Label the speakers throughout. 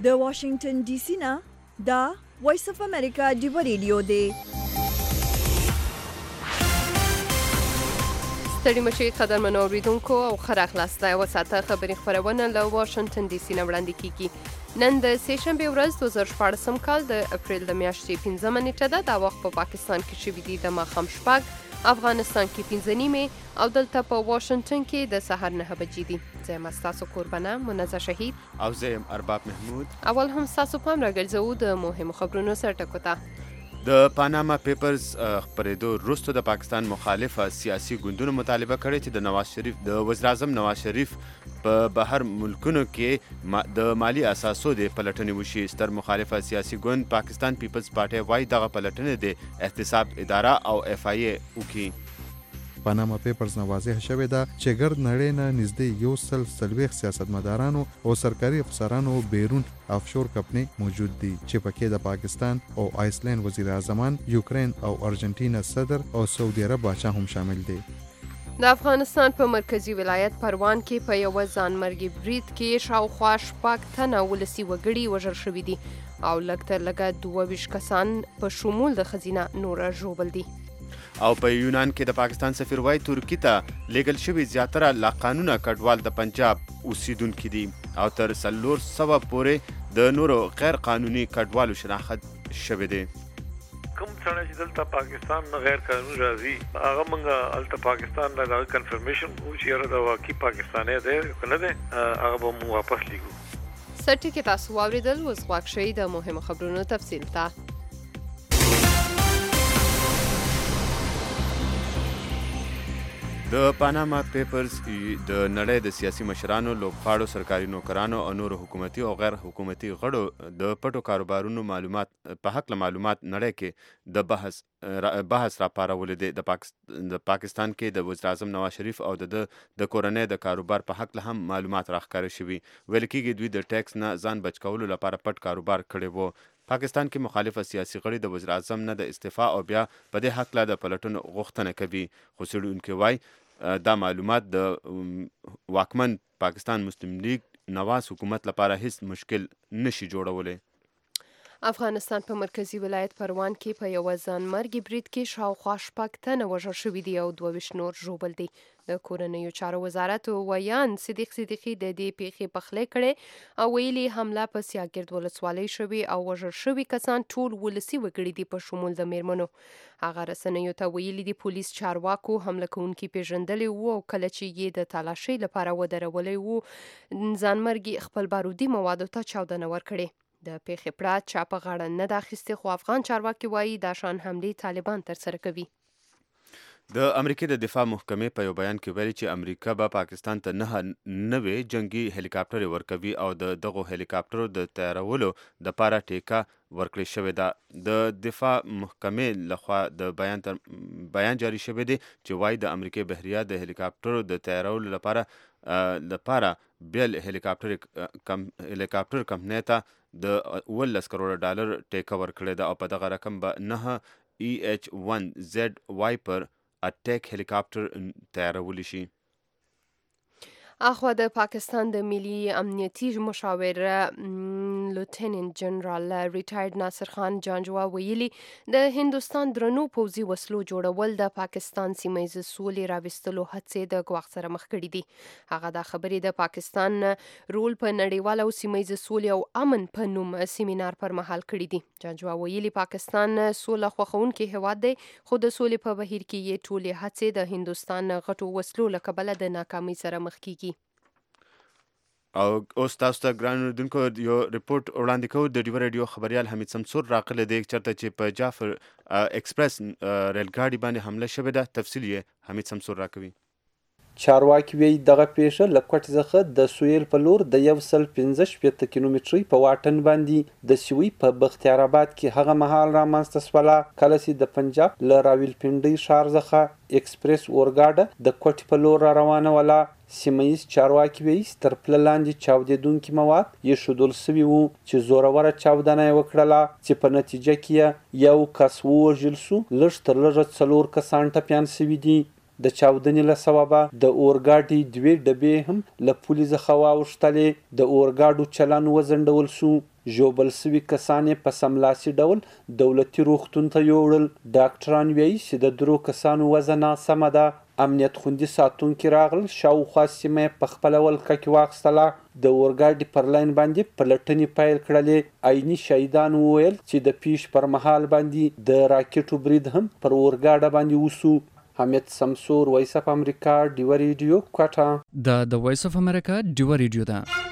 Speaker 1: د واشنگټن ډي سي نه دا وایس اف امریکا ډیو ریډیو دی.
Speaker 2: ستړي مشي قدرمنو اوریدونکو او ښه راغلاست. یوه ساعته خبري خپرونه له واشنګټن ډي سي نه وړاندې کیږي. نن د سهشنبې ورځ 2014 کال د اپریل د میاشتې 15 نیټه ده. دا وخت په پاکستان کې شوي دي د ماښام شپږ، افغانستان کې 15 نیمې او دلته په واشنګټن کې د سهار 9 بجې دي. زه یم ستاسو قربانه منزه شهید
Speaker 3: او زه یم ارباب محمود.
Speaker 2: اول هم ستاسو پام راګرځوو د مهمو خبرونو سرټکو ته.
Speaker 3: د پاناما پیپرز خپرېدو وروسته د پاکستان مخالفه سیاسي ګوندونو مطالبه کړې چې د وزیر اعظم نواز شریف په بهر ملکونو کې د مالی اساسو د پلټنې وشي. ستر مخالفه سیاسي ګوند پاکستان پیپلز پارټي وايي دغه پلټنې د احتساب اداره او اف آی ای وکړي.
Speaker 4: پاناما پیپرز نه واضح شوې ده چې ګرد نړۍ نه نږدې 140 سیاستمدارانو او سرکاري افسرانو بیرون افشور کمپنۍ موجود دي چې پکې د پاکستان او آیسلند وزیر اعظمان، یوکرین او ارجنټینا صدر او سعودي عرب باچا هم شامل دي.
Speaker 2: د افغانستان په مرکزی ولایت پروان کې په یوه ځانمرګي برید کې شاوخوا 6 تنه ولسي وګړي وژل شوي دي او لږ تر لږه 22 کسان په شمول د ښځینه نوره ژوبل دي.
Speaker 3: او په یونان کې د پاکستان سفیر وايي ترکیې ته لیږل شوي زیاتره لاقانونه کډوال د پنجاب اوسیدونکي دي او تر 400 پورې د نورو غیر قانوني کډوالو شناخت شوی دی.
Speaker 5: کوم څنګه چې دلته پاکستان نه غیر قانوني راځي هغه موږ الته پاکستان له کنفرمیشن او چې دا واقعي پاکستاني دی کنه دی هغه به موږ واپس لیږو.
Speaker 2: سرټی کې تاسو واوریدل اوس غواړئ شئ د مهمو خبرونو تفصیل ته.
Speaker 3: د پاناما پیپرز د نړۍ د سیاسي مشرانو، لوبغاړو، سرکاري نوکرانو او نورو حکومتي او غیر حکومتي غړو د پټو کاروبارونو معلومات په هکله معلومات نړۍ کې د بحث راپارولې دی. د پاکستان کې د وزیر اعظم نواز شریف او د کورنۍ د کاروبار په هکله هم معلومات راښکاره شوي. ویل کېږي دوی د ټیکس نه ځان بچ کولو لپاره پټ کاروبار کړی وو. پاکستان کې مخالفه سیاسي غړي د وزیر اعظم نه د استعفا او بیا په دې هکله د پلټنو غوښتنه کوي. خو څېړونکي وایي دا معلومات د واکمن پاکستان مسلم لیگ نواز حکومت لپاره هیڅ مشکل نشي جوړولی.
Speaker 2: افغانستان په مرکزی ولایت پروان کې په یوه ځانمرګي برید کې شاوخوا 6 تنه وژل شوي دي او 22 نور ژوبل دي. د کورنیو چارو وزارت ویان صدیق صدیقي د دې پیښې پخلی کړی او ویلي حمله په سیاګرد ولسوالۍ شوي او وژل شوي کسان ټول ولسي وګړي دي په شمول د میرمنو. هغه رسنیو ته ویلي دي پولیس چارواکو حمله کوونکي پیژندلی وو او کله چې یې د تالاشۍ لپاره ودرولی وو ځانمرګي خپل بارودي موادو ته چاودنه ورکړې. د پیښې پړه چا په غاړه نه ده اخیستې خو افغان چارواکي وایي دا شان حملې طالبان ترسره کوي.
Speaker 3: د امریکې د دفاع محکمې په یو بیان کې ویلي چې امریکا به پاکستان ته 9 نوې جنگي هلیکاپټرې ورکوي او د دغو هلیکاپټرو د تیارولو دپاره ټیکه ورکړې شوې ده. د دفاع محکمې لخوا د بیان جاری شوی دی چې وایي د امریکې بحریه د هلیکاپټرو د تیارولو لپاره بیل هلیکاپټر کمپنۍ ته د 11 کروڑه ډالر ټیکه ورکړې ده او په دغه رقم به 9 EH-1Z وایپر اټیک هلیکاپټر تیارولی شي.
Speaker 2: اخوا د پاکستان د ملي امنیتي مشاور لوتننت جنرال ریټایرډ ناصر خان جانجوا ویلي د هندوستان درنو پوځي وسلو جوړول د پاکستان سیمه ییز سولې راوستلو هڅې د ګواښ سره مخ کړي دي. هغه دا خبرې د پاکستان رول په نړیواله او سیمه ییز سولې او امن په نوم سیمینار پر مهال کړي دي. جانجوا ویلي پاکستان سوله خوښونکی هیواد دی خو د سولې په بهیر کې یې ټولې هڅې د هندوستان غټو وسلو له کبله د ناکامۍ سره مخ کیږي.
Speaker 3: او اوس تاسو ته ګران اورېدونکو یو رپورټ وړاندې کوو. د ډیوه راډیو خبریال حمید سمسور راغلی دی چېرته چې په جعفر ایکسپریس ریلګاډي باندې حمله شوې ده. تفصیل یې حمید سمسور راکوي.
Speaker 6: چارواکي وایي دغه پیښه له کوټ څخه د سویل په لور د 115 کیلومترۍ په واټن باندې د سوی په بختیار آباد کې هغه مهال رامنځته شوله کله چې د پنجاب له راولپنډۍ ښار څخه ایکسپریس اورګاډه د کوټ په لور را روانه وله. سیمه ییز چارواکي وایي تر پله لاندې چاودېدونکي مواد ایښودل سوي وو چې زوروره چاودنه یې وکړله چې په نتیجه کې یو کس ووژل سو. لږ تر لږه 4 کسان ټپیان سوي دي. د چاودنې له سببه د اورګاډي 2 ډبې هم له پولې څخه واوښتلې. د اورګاډو چلن وځنډول سو. ژوبل سوي کسان یې په سملاسي ډول دولتي روغتون ته یوړل. ډاکټران وایي چې د درو کسانو وضع ناسمه ده. امنیت خوندي ساتونکي راغلل، شاوخوا سیمه یې په خپله ولکه کې واخیستله. د اورګاډي پر لاین باندې پلټنې پیل کړلې. عیني شهیدان وویل چې د پیښ پر مهال باندې د راکټو برید هم پر اورګاډه باندې وسو. حمید سمسور، وایس اف امریکا، ډیوه ریډیو، کوټه.
Speaker 7: د وایس اف امریکا ډیوه ریډیو ده.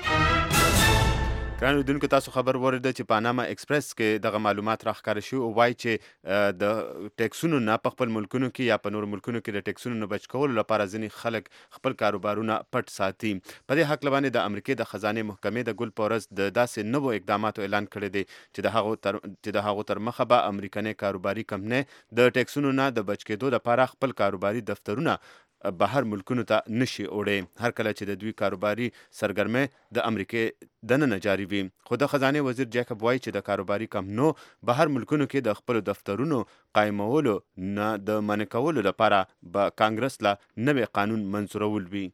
Speaker 3: ګران اورېدونکو، تاسو خبر واورېده چې پاناما ایکسپریس کې دغه معلومات راښکاره شوي او وایي چې د ټیکسونو نه په خپل ملکونو کې یا په نورو ملکونو کې د ټیکسونو نه بچ کولو لپاره ځینې خلک خپل کاروبارونه پټ ساتي. په دې هکله باندې د امریکې د خزانې محکمې د ګل په ورځ د داسې نوو اقداماتو اعلان کړی دی چې د هغو تر مخه به امریکنۍ کاروباري کمپنۍ د ټیکسونو نه د بچ کېدو لپاره خپل کاروباري دفترونه بهر ملکونو ته نشي وړی، هر کله چې د دوی کاروباري سرګرمۍ د امریکې دننه جاري وي. خو د خزانې وزیر جیکب وایي چې د کاروباري کمپنو بهر ملکونو کې د خپلو دفترونو قایمولو نه د منع کولو لپاره به کانګرس له نوی قانون منظورول وي.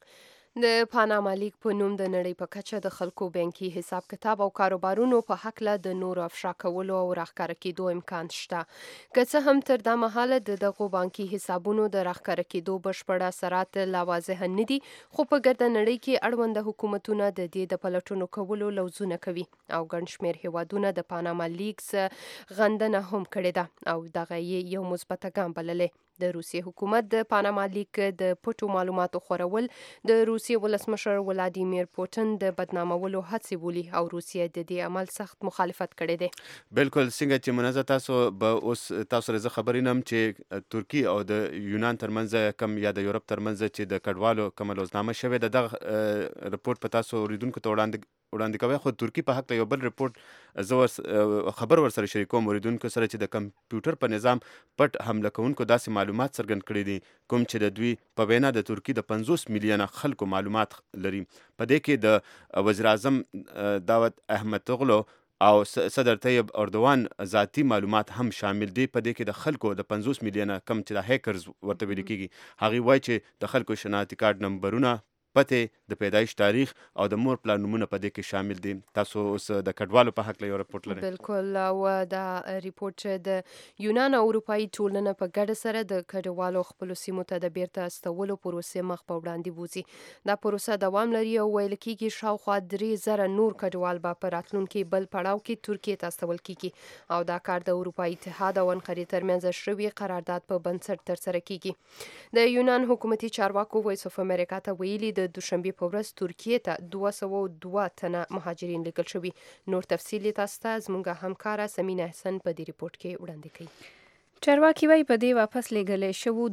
Speaker 2: د پاناما لیک په نوم د نړۍ په کچه د خلکو بانکي حساب کتاب او کاروبارونو په هکله د نورو افشا کولو او راښکاره کېدو امکان شته. که څه هم تر دا مهاله د دغو بانکي حسابونو د راښکاره کېدو بشپړ اثرات لا واضح نه دي، خو په ګرده نړۍ کې اړونده حکومتونه د دې د پلټنو کولو لوزونه کوي او ګڼ شمېر هیوادونه د پاناما لیکس غندنه هم کړې ده او دغه یې یو مثبته ګام بللی. د روسیې حکومت د پاناما لیک د پټو معلوماتو خورول د روسیې ولسمشر ولادیمیر پوتین د بدنامولو هڅې بولي او روسیې د دې عمل سخت مخالفت کړی دی.
Speaker 3: بالکل څنګه چې منزه تاسو به اوس تاسو سره زه خبرې نم چې ترکی او د یونان ترمنځ کم یا د یورپ ترمنځ چې د کډوالو کومه لوزنامه شوې ده، دغه رپورټ په تاسو اوریدونکو ته وړاندې کوي. خو ترکی په حق یو بل رپورټ زه خبر ورسره شریکوم اوریدونکو سره چې د کمپیوټر په نظام پټ حمله کوونکو داسې معلومات څرګند کړي دي کوم چې د دوی په وینا د ترکی د 50 میلیونه خلکو معلومات لري. په دې کې د وزیر اعظم داود احمد اوغلو او صدر طیب اردوان ذاتی معلومات هم شامل دي. په دې کې د خلکو د 50 میلیونه کم چې د هیکرز ورته ویل کېږي، هغه وایي چې د خلکو شناختی کارت نمبرونه، پته، د پیدایش تاریخ او د مور پلان نمونه په دې کې شامل دي. تاسو اوس د کډوالو په حق له یو رپورټ لرئ.
Speaker 2: بالکل، او دا ریپورټ چې د یونان او اروپایي ټولنه په ګډه سره د کډوالو خپلو سیمو ته د بیرته استولو پروسې مخ په وړاندې بوزي. دا پروسه دوام لري او ویل کېږي شاوخوا 3000 نور کډوال به په راتلونکي بل پړاو کې ترکیې ته استول کېږي او دا کار د اروپایي اتحاد او انقرې ترمنځ شوي قرارداد په بنسټ ترسره کېږي. د یونان حکومتي چارواکو وایس اف امریکا ته ویلي د دوشنبه په ورځ ترکیې ته 202 تنه مهاجرین لیږل شوي. نور تفصیل تاسو ته زموږ همکاره سمینه حسن په دې ریپورت کې وړاندې کوي.
Speaker 8: چارواکي وايي په دې واپس لیږل شوو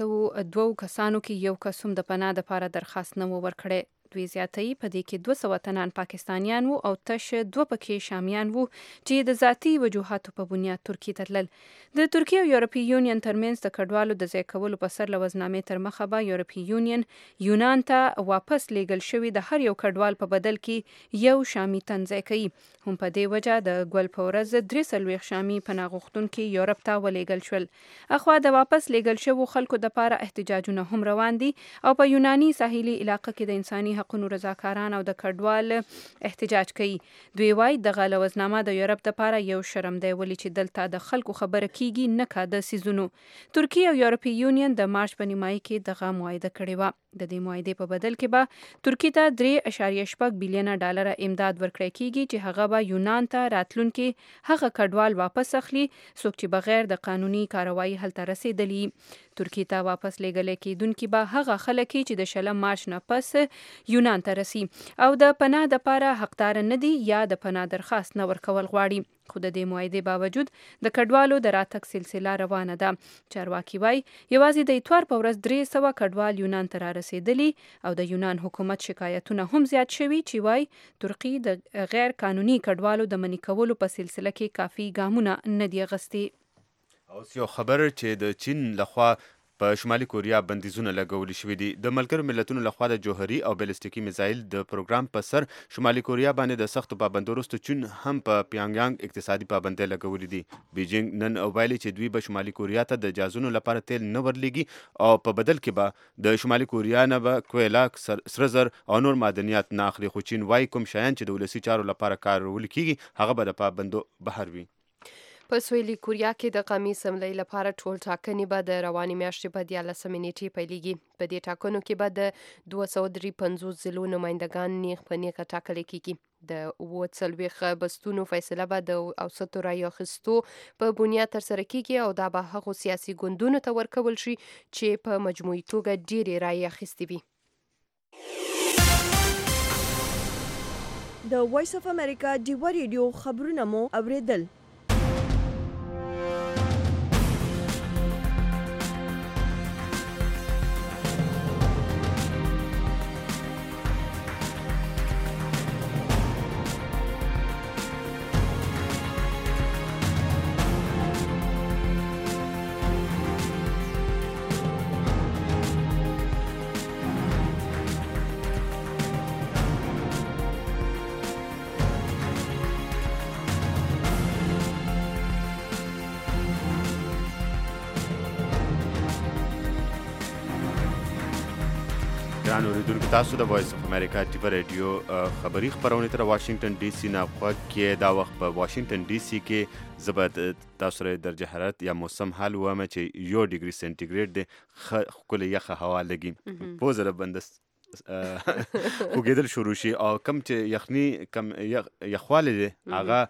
Speaker 8: 202 کسانو کې یو کس هم د پناه لپاره درخواست نه و ورکړی. دوی زیاتوي په دې کې 200 تنان پاکستانیان وو او تش 2 پکې شامیان وو چې د ذاتي وجوهاتو په بنیاد ترکیې ته تلل. د ترکیې او یورپي یونین ترمنځ د کډوالو د ځای کولو په سر لوزنامې تر مخه به یورپي یونین یونان ته واپس لیږل شوي د هر یو کډوال په بدل کې یو شامي تن ځای کوي. هم په دې وجه د ګل په ورځ 43 شامي پناه غوښتونکي یورپ ته ولېږل شول. اخوا د واپس لیږل شوو خلکو دپاره احتجاجونه هم روان دي او په یوناني ساحلي علاقه کې د انساني حقونو رضاکاران او د کډوال احتجاج کوي. دوی وايي دغه لوزنامه د یورپ دپاره یو شرم دی ولې چې دلته د خلکو خبره کیږي نه کا د سیزونو. ترکیه او یورپي یونین د مارچ په نیمایي کې دغه معاهده کړې وه. د دې معاهدې په بدل کې به ترکیې ته 3.8 بلین ډالر امداد ورکړی کیږي چې هغه به یونان ته راتلونکي هغه کډوال واپس اخلي څوک چې بغیر د قانوني کاروایی هلته رسیدلی. ترکیې ته واپس لیږل کېدونکي به هغه خلک چې د 20 مارچ نه پس یونان ته رسي او د پناه دپاره حقدار نه دي یا د پناه درخواست نه ورکول غواړي. خو د دې معاهدې باوجود د کډوالو د راتګ سلسله روانه ده. چارواکي وایي یوازې د اتوار په ورځ 300 کډوال یونان ته رارسېدلي او د یونان حکومت شکایتونه هم زیات شوي چې وایي ترکیې د غیر قانوني کډوالو د منع کولو په سلسله کې کافي ګامونه نه دي اخیستي.
Speaker 3: اوس یو خبر چې د چین لخوا په شمالي کوریا بندیزونه لګول شوي دي. د ملګرو ملتونو لخوا د جوهري او بیلستیکي میزایل د پروګرام په سر شمالي کوریا باندې د سختو پابندیو وروسته چین هم په پیانګیانګ اقتصادي پابندۍ لګولې دي. بیجینګ نن ویلي چې دوی به شمالي کوریا ته د جازونو لپاره تیل نه ورلیږي او په بدل کې به د شمالي کوریا نه به کویلا، سره زر او نور معدنیات نه اخلي. خو چین وايي کوم شیان چې د ولسي چارو لپاره کارول کیږي هغه به د پابندو بهر وي.
Speaker 2: په سویلي کوریا کې د قومي اسمبلۍ لپاره ټول ټاکنې به د روانې میاشتې په 14 نیټې پیلیږي. په دې ټاکنو کې به د 253 ضلعو نمایندګان نیغ په نیغه ټاکل کیږي. د 40 بستونو فیصله به د اوسطو رایو اخیستو په بنیاد ترسره کیږي او دا به هغو سیاسي ګوندونو ته ورکول شي چې په مجموعي توګه ډېرې رایې اخیستې وي.
Speaker 1: د وایس اف امریکا ډیوا ریډیو خبرونه مو اوریدل.
Speaker 3: ګران اوریدونکو، تاسو د وایس اف امریکا ډیوا ریډیو خبری خبرونه تر واشنگټن ډي سي نه غوږ کې. دا وخت په واشنگټن ډي سي کې زبد تاسو سره درجه حرارت یا موسم حال وامه چې 1 ډیګري سنټیګریډ دی. خپل یخه هوا لګي په زره بندست وګیدل شروع شي او کم چې یخني کم یخواله دی هغه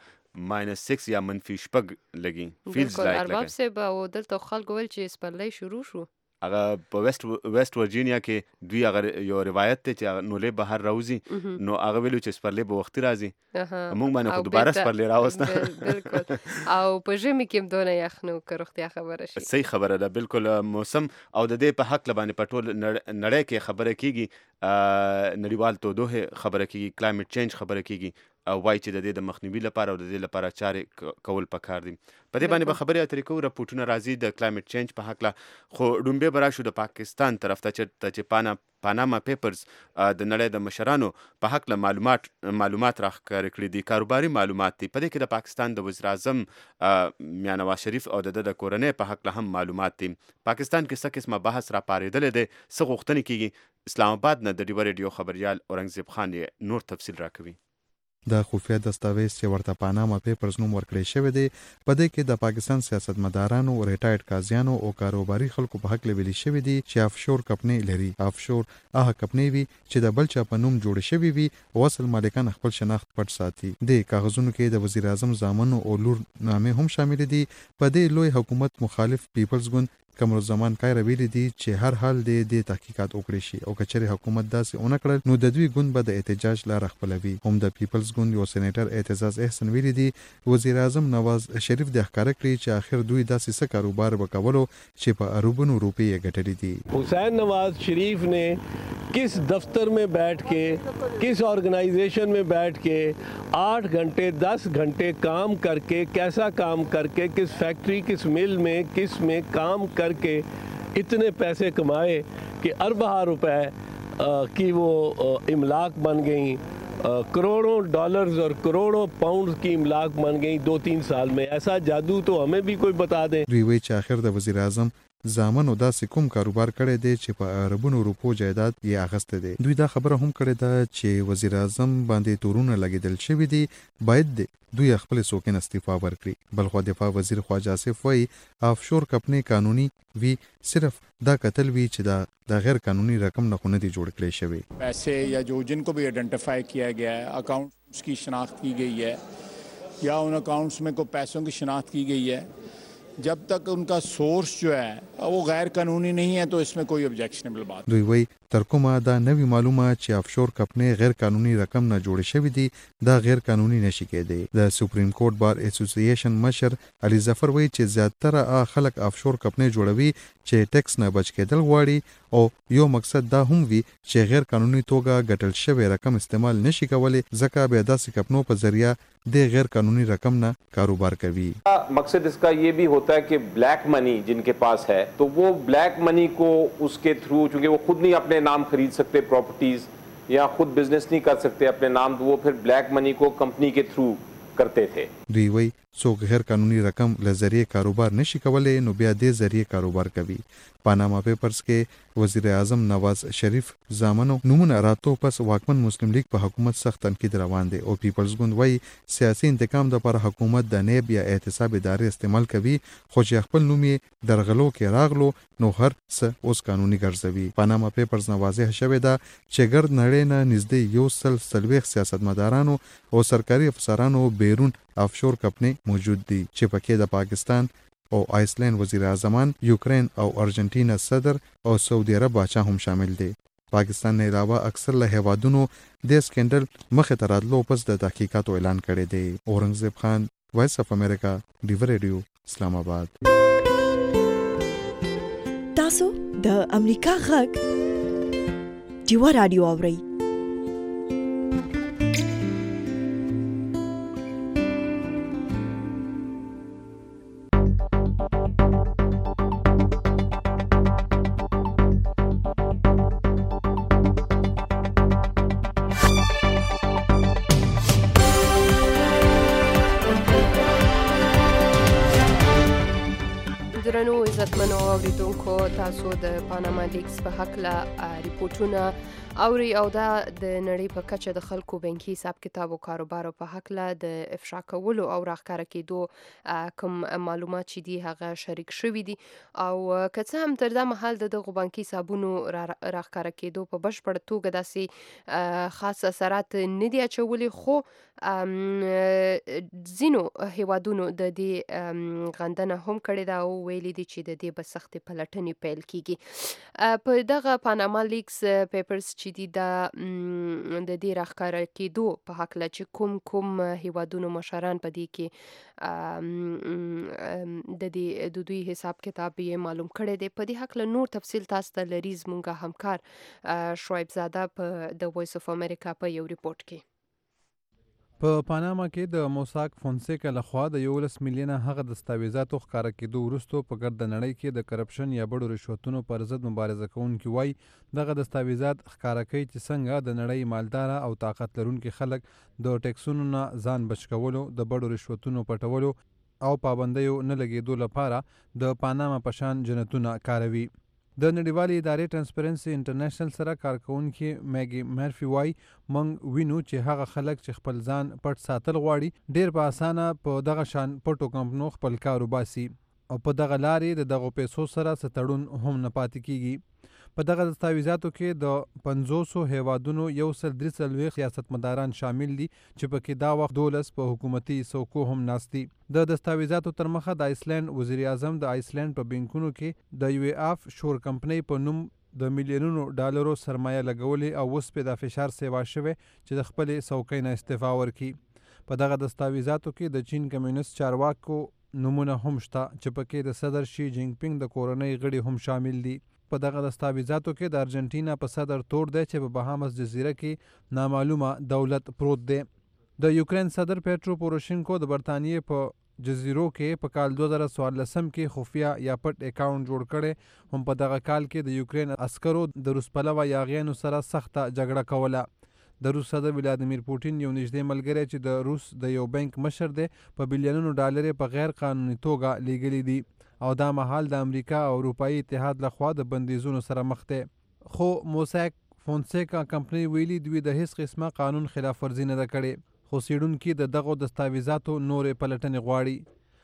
Speaker 3: -6 یا -6 لګي. فیلز لایک
Speaker 2: ارباب سے به دلته خلک ول چې سپرلی شروع شو.
Speaker 3: هغه په ویسټ ورجینیا کې دوی هغه یو روایت ته چې نولې بهر راوځي نو هغه ویلو چې سپرلی به وختي راځي. موږ باندې خو دوباره سپرلی راوسته.
Speaker 2: بالکل. او په ژمي کې هم دونه یخ نو که روغتیا خبره شي.
Speaker 3: صحیح خبره ده. بالکل موسم او د دې په حق باندې په ټول نړۍ کې خبره کیږي. نړیوال تودوخه خبره کیږي، کلایمټ چینج خبره کیږي او وایي چې د دې د مخنیوي لپاره او د دې لپاره چارې کول پکار دي. په دې باندې به خبرې اترې کوو. راپورټونه راځي د کلایمټ چینج په حق له. خو ډومبه برا شو د پاکستان طرف ته چې پاناما پیپرز د نړۍ د مشرانو په حق له معلومات راخکاره کړي دي. کاروباري معلومات دي. په دې کې د پاکستان د وزیر اعظم میاں نواز شریف او د کورنۍ په حق له هم معلومات دي. پاکستان کې څه قسمه بحث را پارېدل دي، څه غوښتنې کیږي. اسلام آباد نه د ډیوا ریډیو خبريال اورنګزیب خان نور تفصیل راکوي.
Speaker 4: د خفیه دستاویز چې ورته پاناما پیپرز نوم ورکړی شوی دی په دې کې د پاکستان سیاستمدارانو، ریټایرډ قاضیانو او کاروباري خلکو په حق لویل شوی دی چې افشور کمپنۍ لري. افشور هغه کمپنۍ وي چې د بل چا په نوم جوړ شوی وي او اصل مالکان خپل شناخت پټ ساتي. د کاغذونو کې د وزیر اعظم زامنو او لور نامې هم شامل دي. په دې لوی حکومت مخالف پیپلز ګوند کمرالزمان کایره ویلي دي چې هر حال د تحقیقات وکړي شي او کچره حکومت داسې اون کړل نو د دوی ګوند به د احتجاج لار خپلوي. هم د پیپلز ګوند یو سېنیټر اعتزاز احسن ویلي دي وزیر اعظم نواز شریف د ښکارا کړی چې آخر دوی داسې څه کاروبار وکولو چې په اربونو روپی ګټلې دي.
Speaker 9: حسین نواز شریف نے کس دفتر میں بیٹھ کے، کس آرگنائزیشن میں بیٹھ کے 8 گھنٹے 10 گھنٹے کام کر کے، کیسا کام کر کے، کس فیکٹری، کس مل میں، کس میں کام کر کے اتنے پیسے کمائے کہ اربہ روپے کی وہ املاک بن گئیں، کروڑوں ڈالرز اور کروڑوں پاؤنڈز کی املاک بن گئیں 2-3 سال میں. ایسا جادو تو ہمیں بھی کوئی بتا دیں.
Speaker 4: دوی وی چې آخر د وزیر اعظم زامنو داسې کوم کاروبار کړی دی چې په اربونو روپو جایداد یې اخیسته دی. دوی دا خبره هم کړې ده چې وزیر اعظم باندې تورونه لګیدل شوي دي، باید دوی خپل سوکن استعفا ورکړي. بلخو دفاع وزیر خواجه آصف وایي افشور کمپنۍ قانوني وی، صرف دا قتل وی چې دا غیر قانوني رقم نه خونه دي جوړ کړی شوی.
Speaker 10: پیسے یا جو جن کو بھی آئیڈینٹیفائی کیا گیا ہے، اکاؤنٹس کی شناخت کی گئی ہے یا ان اکاؤنٹس میں کوئی پیسوں کی شناخت کی گئی ہے، جب تک ان کا سورس جو ہے وہ غیر قانونی نہیں ہے تو اس میں کوئی ابجیکشنیبل بات.
Speaker 4: دوی وی تر کومه دا نوی معلومه چې افشور کمپنۍ غیر قانوني رقم نه جوړ شوی دي دا غیر قانوني نشي کېدی. د سپریم کورټ بار اسوسییشن مشر علي ظفر وایي چې زیاتره خلک افشور کمپنۍ جوړوي چې ټیکس نه بچ کېدل غواړي او یو مقصد دا هم وي چې غیر قانوني توګه ګټل شوی رقم استعمال نشي کولی ځکه بیا داسې کمپنیو په ذریعہ د غیر قانونی رقم نہ کاروبار کبھی.
Speaker 11: मकसद इसका ये भी होता है कि ब्लैक मनी जिनके पास है तो वो ब्लैक मनी को उसके थ्रू, चूंकि वो खुद नहीं अपने नाम खरीद सकते प्रॉपर्टीज या खुद बिजनेस नहीं कर सकते अपने नाम, तो वो फिर ब्लैक मनी को कंपनी के थ्रू करते थे.
Speaker 4: دوی وی څوک غیر قانوني رقم له ذریعے کاروبار نشي کولای نو بیا د ذریعے کاروبار کوي. پاناما پیپرز کې وزیر اعظم نواز شریف زامنو نمونه راتو پس واکمن مسلم لیگ په حکومت سخت تنقید روان دي او پیپلز ګوند وی سیاسي انتقام د پر حکومت د نیب یا احتساب ادارې استعمال کوي خو چې خپل نوم یې درغلو کې راغلو نو هر څه اوس قانوني ګرځوي. پاناما پیپرز نه واضح شوی دا چې ګرد نړۍ نه نږدې 140 سیاستمدارانو او سرکاري افسرانو بیرون افشور کمپنۍ موجود دي چې پکې د پاکستان او آیسلینډ وزیر اعظمان، یوکرین او ارجنټینا صدر او سعودي عرب بادشاہ هم شامل دي. پاکستان نه علاوه اکثر له هیوادونو د سکینډل مخه تر راتلو پس د تحقیقاتو اعلان کړی دی. اورنګزیب خان، وایس اف امریکا، ډیو ریډیو، اسلام آباد.
Speaker 1: تاسو د امریکا غږ ډیو رادیو اورئ.
Speaker 2: درنو عزتمنو اوریدونکو، تاسو د پاناما لیکس په هکله ریپورټونه اوري او دا د نړۍ په کچه د خلکو بانکي حساب کتاب او کاروبار په هکله د افشا کولو او راښکاره کېدو کوم معلومات چې دي هغه شریک شوي دي او که څه هم تر دا مهال د دغو بانکي حسابونو راښکاره کېدو په بشپړه توګه داسې خاص اثرات نه دي اچولي، خو ځینو هیوادونو د دې غندنه هم کړې ده او ویلي دي چې د دې به سختې پلټنې پیل کیږي. په دغه پاناما لیکس پیپرز چې دي دا د دې راښکاره کېدو په هکله چې کوم هیوادونو مشران په دې کې د دوی حساب کتاب یې معلوم کړی دی. په دې هکله نور تفصیل تاسو ته لري زموږ همکار شعیب زاده په د وایس اف امریکا په یو ریپورت کې.
Speaker 12: په پاناما کې د موساک فونسیکا لخوا د 11 میلیونه هغه دستاویزاتو ښکاره کېدو وروسته په ګرد نړۍ کې د کرپشن یا بډو رشوتونو پر ضد مبارزه کوونکي وایي دغه دستاویزات ښکاره کوي چې څنګه د نړۍ مالداره او طاقت لرونکي خلک د ټیکسونو نه ځان بچ کولو، د بډو رشوتونو پټولو او پابندیو نه لګېدو لپاره د پاناما په شان جنتونه کاروي. د نړیوالې ادارې ټرانسپیرنسي انټرنیشنل سره کارکوونکي میګي مرفي وایي موږ وینو چې هغه خلک چې خپل ځان پټ ساتل غواړي ډیر په اسانه په دغه شان پټو کمپنو خپل کار وباسي او په دغه لارې د دغو پیسو سره څه تړون هم نه پاتې کیږي. په دغه دستاویزاتو کې د 500 هیوادونو 143 سیاستمداران شامل دي چې پکې دا وخت 12 په حکومتي څوکو هم ناست دي. د دستاویزاتو تر مخه د آیسلینډ وزیر اعظم د آیسلینډ په بینکونو کې د یو اف شور کمپنۍ په نوم د میلیونونو ډالرو سرمایه لګولې او اوس په د فشار سیوا شوه چې د خپل څوکۍ نه استعفا ورکړي. په دغه دستاویزاتو کې د چین کمیونست چارواکو نمونه هم شته چې پکې د صدر شي جینګ پینګ د کورنۍ غړي هم شامل دي. په دغه دستاویزاتو کې د ارجنټینا په صدر تور دی چې په بهامس جزیره کې نامعلومه دولت پروت دی. د یوکرین صدر پیټرو پوروشینکو د برطانیې په جزیرو کې په کال 2014 کې خفیه یا پټ اکاونټ جوړ کړي. هم په دغه کال کې د یوکرین عسکرو د روس پلوه یاغیانو سره سخته جګړه کوله. د روس صدر ولادیمیر پوټین یو نږدې ملګری چې د روس د یو بانک مشر دی په بلیونونو ډالر په غیر قانوني توګه لیږلي دي او دا مهال د امریکا او اروپایي اتحاد لخوا د بندیزونو سره مخ دی. خو موساک فونسیکا کمپنۍ ویلي دوی د هیڅ قسمه قانون خلاف ورزي نه ده کړې، خو څېړونکي د دغو دستاویزاتو نورې پلټنې غواړي.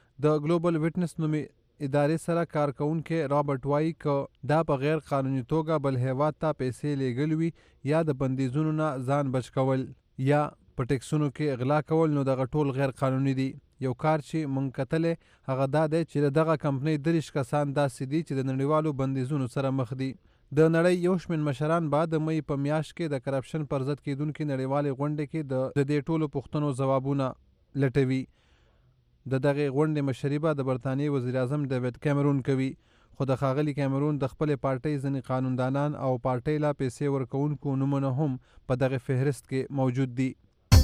Speaker 12: د ګلوبل ویټنس نومې ادارې سره کارکوونکی رابرټ وایي که دا په غیر قانوني توګه بل هیواد ته پیسې لیږل وي یا د بندیزونو نه ځان بچ کول یا په ټیکسونو کې اغلا کول، نو دغه ټول غیر قانوني دي. یو کار چې مونږ کتلې هغه دا دی چې دغه کمپنۍ 30 کسان داسې دي چې د نړیوالو بندیزونو سره مخ دي. د نړۍ یو شمېر مشران به د مئی په میاشت کې د کرپشن پر ضد کېدونکې نړیوالې غونډې کې د دې ټولو پوښتنو ځوابونه لټوي. د دغې غونډې مشري به د برطانیې وزیر اعظم ډیوډ کیمرون کوي، خو د ښاغلي کیمرون د خپلې پارټۍ ځینې قانوندانان او پارټۍ لا پیسې ورکوونکو نومونه هم په دغه فهرست کې موجود دي.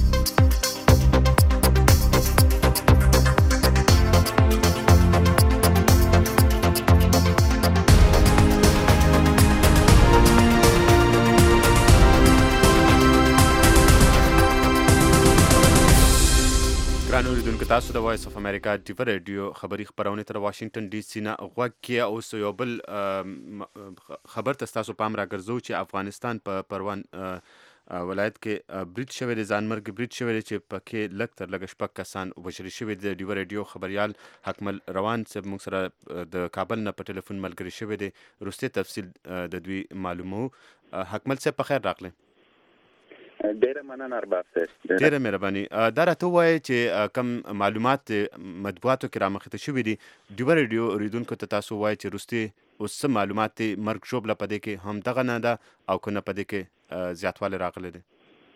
Speaker 3: ګران اوریدونکو، تاسو د وایس اف امریکا ډیو رادیو خبری خبرونه تر واشنگټن ډي سي نه غوږ کې. اوس یو بل خبر ته تاسو پام راګرځو چې افغانستان په پروان ولایت کې برید شوی دی، ځانمرګ برید شوی دی چې پکې لږ تر لږه 6 کسان وژل شوي دي. د ډیو رادیو خبریال حکمل روان صاحب موږ سره د کابل نه په ټلیفون ملګری شوی دی، وروستی تفصیل د دوی معلومو. حکمل صاحب په خیر راغلی.
Speaker 13: ډیره مننه ارباب صاحب،
Speaker 3: ډیره مهرباني. دا راته ووایئ چې کم معلومات مطبوعاتو کې رامخته شوي دي، ډیو رادیو اوریدونکو ته تاسو ووایئ چې وروستي اوس څه معلومات دي، مرګ ژوبله په دې کې هم دغه نه ده او که نه په دې کې زیاتوالی راغلی دی؟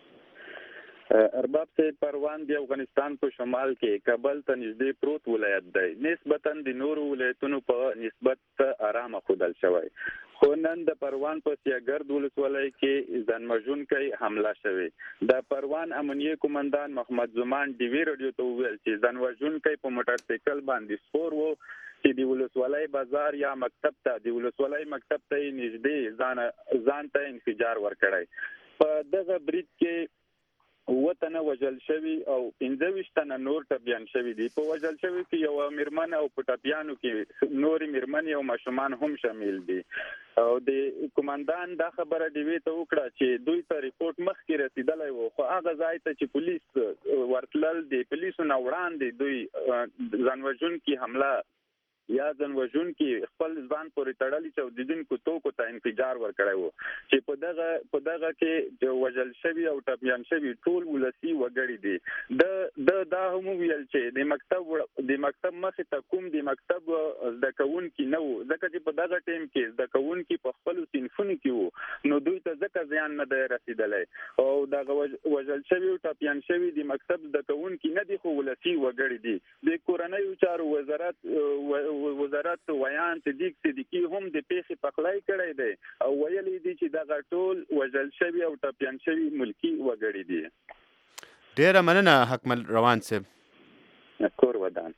Speaker 13: ارباب صاحب، پروان د افغانستان په شمال کې کابل ته نږدې پروت ولایت دی. نسبتا د نورو ولایتونو په نسبت آرامه ښودل شوی، خو نن د پروان په سیاګرد ولسوالۍ کې ځانوژونکی حمله شوې. د پروان امنیه قومندان محمد زمان ډیوی رادیو ته وویل چې ځانوژونکی په موټرسایکل باندې سپور و چې د ولسوالۍ بازار یا مکتب ته د ولسوالۍ مکتب ته یې نږدې ځان ته انفجار ورکړی. په دغه برید کې 7 تنه وژل شوي او 25 تنه نور ټپیان شوي دي. په وژل شوي کې یو میرمن او په ټپیانو کې نورې میرمنې او ماشومان هم شامل دي. او د قومندان دا خبره ډیوی ته وکړه چې دوی ته ریپورت مخکې رسیدلی و، خو هغه ځای ته چې پولیس ورتلل، د پولیسو نه وړاندې دوی ځانوژونکي حمله یا ځانوژونکي خپل ځان پورې تړلي چاودیدونکو توکو ته انفجار ورکړی و چې په دغه کې وژل شوي او ټپیان شوي ټول ولسي وګړي دي. دا هم ویل چې د مکتب مخې ته کوم د مکتب زده کوونکي نه وو، ځکه چې په دغه ټیم کې زده کوونکي په خپلو صنفونو کې وو، نو دوی ته ځکه زیان نه دی رسېدلی. او دغه وژل شوي او ټپیان شوي د مکتب زده کوونکي نه دي، خو ولسي وګړي دي. د کورنیو چارو وزارت ویان صدیق صدیقي هم د پیښې پخلی کړی دی او ویلی دی چې دغه ټول وژل شوي او ټپیان شوي ملکي وګړي دي.
Speaker 3: ډیره مننه حکمل روان صاحب.
Speaker 13: کور ودان.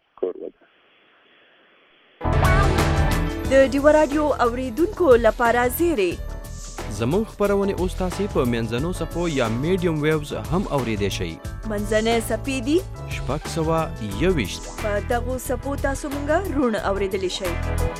Speaker 1: د ډیو رادیو اوریدونکو لپاره زیری
Speaker 14: زموږ خبرونه اوس تاسو په منځنو صفو یا میډیم ویوز هم اوریدئ شئ.
Speaker 1: منځنۍ صفې دي
Speaker 14: 621
Speaker 1: په دغو صفو تاسو مونږ روڼ اوریدلی شئ.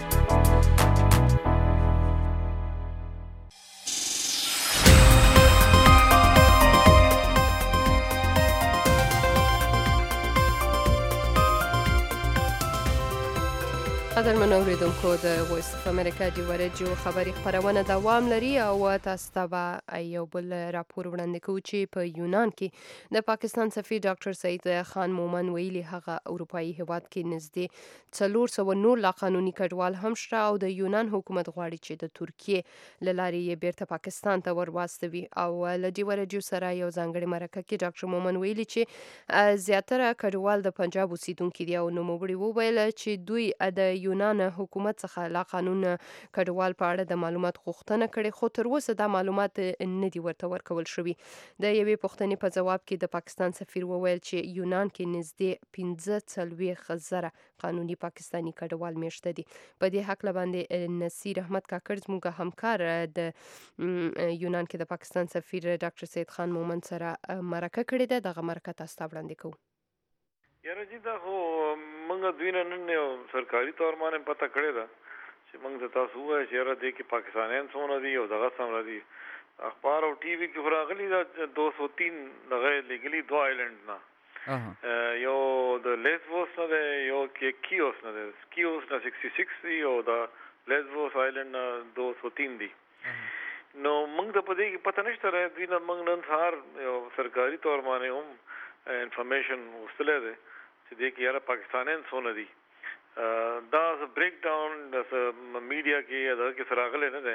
Speaker 2: قدرمن اوریدونکو، د وایس اف امریکا ډیو رادیو خبری خبرونه دوام لري او تاسو ته به یو بل راپور وړاندې کوو چې په یونان کې د پاکستان سفیر ډاکټر سعید خان مومن ویلي هغه اروپایي هیواد کې نږدې 400 نور لا قانوني کډوال هم شته او د یونان حکومت غواړي چې د ترکیې له لارې یې بیرته پاکستان ته ورواستوي. او له ډیو رادیو سره یو ځانګړي مرکه کې ډاکټر مومن ویلي چې زیاتره کډوال د پنجاب اوسیدونکي دي او نوموړي وویل چې دوی د یونان حکومت څخه لا قانون کډوال په اړه د معلومات غوښتنه کړې، خو تر اوسه دا معلومات نه دي ورته ورکول شوي. د یوې پوښتنې په جواب کې د پاکستان سفیر وویل چې یونان کې نږدې 45,000 قانوني پاکستاني کډوال میشته دي. په دې حق باندې نصیر احمد کاکړ زموږ همکار د یونان کې د پاکستان سفیر ډاکټر سعید خان مومن سره مرکه کړې ده. دغه مرکه تاسو ته وړاندې کوو.
Speaker 5: یاره جی دا خو موږ دوی نه نن یو سرکاري طور باندې پته کړې ده چې موږ ته تاسو ووایو چې یاره دې کې پاکستانیان څومره دي او دغه څومره دي. اخبار او ټي وي کې خو راغلي ده 203 دغه لیګلي 2 آیلینډ نه، یو د لیزبوس نه دی، یو کیوس نه دی. کیوس نه 66 دي او د لیزبوس آیلینډ نه 203 دي. نو موږ ته په دې کې پته نشته راځي. دوی نه موږ نن سهار یو سرکاري طور باندې هم انفارمیشن وستلی دی چې دې کې یاره پاکستانیان څونه دي. دا بریک ډاون د میډیا کې دغه کې سره راغلی نه دی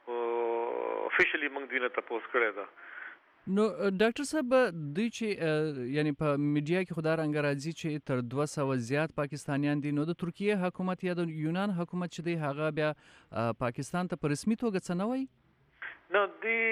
Speaker 5: افیشلی موږ دوی نه تپوس کړی ده.
Speaker 7: نو ډاکټر صاحب دوی چې یعنی په میډیا کې خدا رنګ راځي چې تر 200 زیات پاکستانیان دي، نو د ترکیه حکومت یا د یونان حکومت چې دی هغه بیا پاکستان ته په رسمي توګه څه نه وایي؟
Speaker 5: نو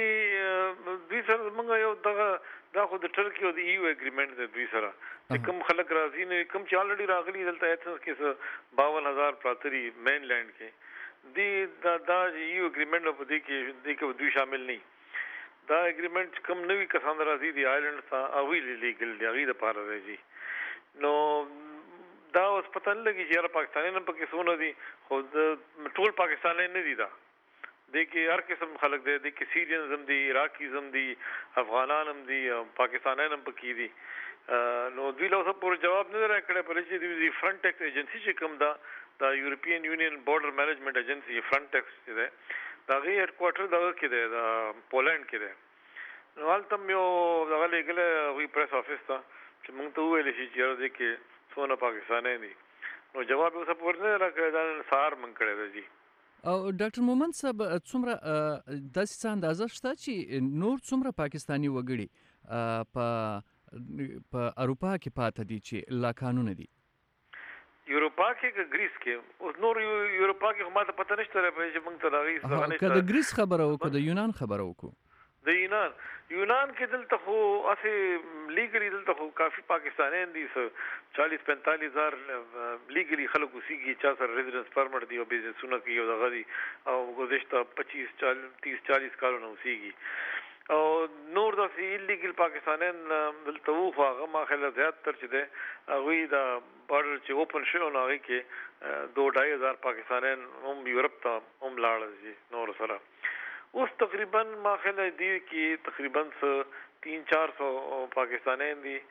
Speaker 5: دوی سره موږ یو دا خو د ترکیه او د ایو اګریمنټ دی دوی سره چې کوم خلک راځي نه کوم چې الریډي راغلي دلته ایتنس کې 52,000 پراتري مین لینډ کې دی دا ایو اګریمنټ په دې کې دوی شامل نه. دا اګریمنټ کوم نوی کسان راځي دی آیلند ته او وی لیګل دی هغه د پاره راځي. نو دا اوس پته نه لګي چې پاکستانیان په کې سونه دي، خو ټول پاکستانیان نه دي. دا د کې هر قسم خلک دی، د کې سیریانز هم دي، عراقیز هم دي، افغانان هم دي، پاکستانیان هم پکې دي. نو دوی له اوسه پورې جواب نه راکړی په چې دوی فرنٹ ټیکس ایجنسی چې کوم دا یورپین یونین بارډر مینجمنٹ ایجنسی فرنٹ ټیکس چې ده دا غي هډ کوارټر دا کې ده دا پولند کې ده. نو هلته یو دغه لګله وی پریس افیس ته چې موږ ته ویل شي چې دا کې څونه پاکستانیان دي. نو جواب اوسه پورې نه راکړی، دا سهار موږ کړی دی.
Speaker 7: او ډاکټر مومند صاحب څومره داسې څه اندازه شته چې نور څومره پاکستاني وګړي په اروپا کې پاتې دي چې لا قانون دي؟
Speaker 5: یوروپا کې ګریس کې اوس نور یوروپا کې هم ته پته نشته راځي چې موږ ته راغی څنګه نشته.
Speaker 7: که د ګریس خبره وکړو د یونان خبره وکړو،
Speaker 5: د یونان کې دلته خو اسه لیګلی دلته خو کافی پاکستانیان دي 40-45 هزار لیګلی خلک اوسېږي چې سره ریزیډنس پرمټ دی او بزنسونه کوي او دغه دي او گذشته 25-30-40 کالونه اوسېږي. او نور د ایلیګل پاکستانیان دلته وو هغه ما خله زیات تر چې ده هغه دا بارډر چې اوپن شو نو هغه کې 2-2.5 پاکستانیان هم یورپ ته هم لاړل نور سره. اوس تقریبا ما خله دی کې تقریبا 300-400 پاکستانیان دي.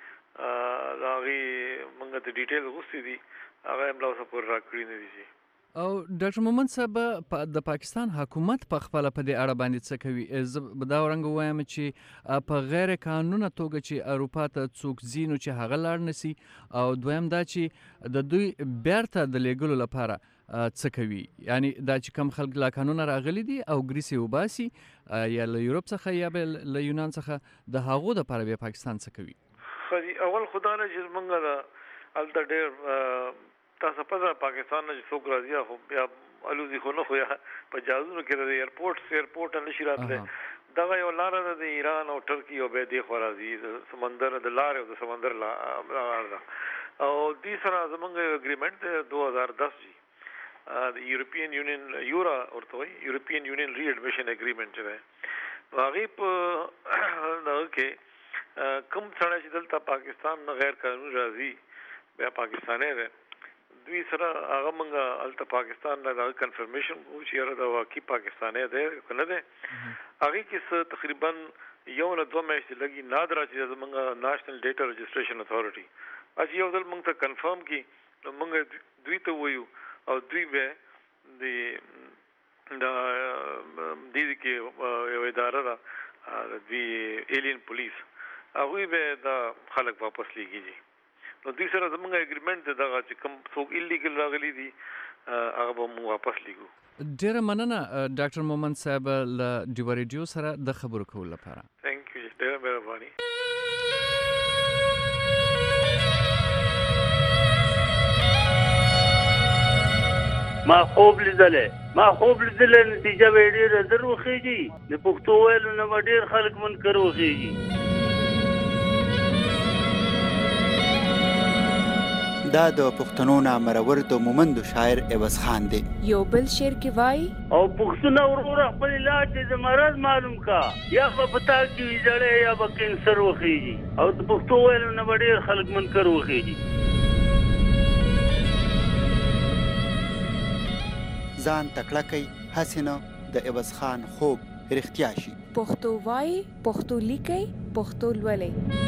Speaker 5: هغه موږ ته ډیټیل غوښتي دي، هغه هم لا اوسه پورې راکړي نه دي.
Speaker 7: او ډاکټر مومند صاحب د پاکستان حکومت په خپل په دې اړه باندې څه کوي؟ زه دا ورنګ وایم چې په غیر قانوني توګه چې اروپا ته څوک ځي نو چې هغه لاړ نسی، او دویم دا چې د دوی بیرته د لیږلو لپاره څه کوي؟ یعنی دا چې کم خلک لا قانون راغلي دي او ګریس یې وباسي یا له یورپ څخه یا له یونان څخه د هغو دپاره بیا پاکستان څه کوي؟
Speaker 5: اول خدا نه چې موږ دا هلته ډېر تاسو په پاکستان نه څوک راځي خو بیا الوزي خو نه خو په جازونو کې د ایرپورټ نشي راتله. دا یو لار ده د ایران او ترکی او به د خو راځي د سمندر د لارې او د سمندر لار ده. او دې سره زمونږ اګریمنټ دی 2010 جی د یورپین یونین یورا ورته وایي یورپین یونین ری ایډمیشن اګریمنټ دی. هغه په دغه کې کوم څنګه چې دلته پاکستان نه غیر قانوني راځي بیا پاکستاني دی دوی سره هغه موږ الته پاکستان نه دا کنفرمیشن وو چې یاره دا واقعي پاکستاني دی کنه دی. هغه کې تقریبا 1-2 میاشتې لګي نادرا چې زمونږ نېشنل ډیټا رجسټریشن اتھارټي اچ یو ځل موږ ته کنفرم کی نو موږ دوی ته وایو او دوی به د دې کې یو اداره ده دوی ایلین پولیس هغه به دا خلک واپس لیږي. نو دوی سره زمونږ اګریمنټ دغه چې کوم څوک ایلیګل راغلي دي هغه به موږ واپس لیږو.
Speaker 7: ډیره مننه ډاکټر مومند صاحب له ډیو ریډیو سره د خبرو کولو لپاره.
Speaker 5: ثانک یو، ډیره مهرباني.
Speaker 15: ما خوب لیدلې نتیجه به ډیره زر وخیږي. د پښتو ویلو نه به ډیر خلک منکر وخیږي.
Speaker 16: دا د پښتنو نامرور د مومند شاعر عوض خان دی.
Speaker 17: یو بل شعر کې وای
Speaker 15: او پښتون ورور خپل علاج د مرض معلوم کا یا په پتا کې جړې یا په کینسر وخیږي او د پښتو ویلو نه ډېر خلک منکر وخیږي.
Speaker 16: ځان تکړه کوي حسینه د عوض خان خوب رښتیا شي.
Speaker 17: پښتو وای، پښتو لیکي، پښتو لولي.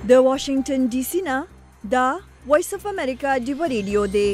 Speaker 1: د واشنگټن ډي سي نه دا وایس اف امریکا ډیو ریډیو دی.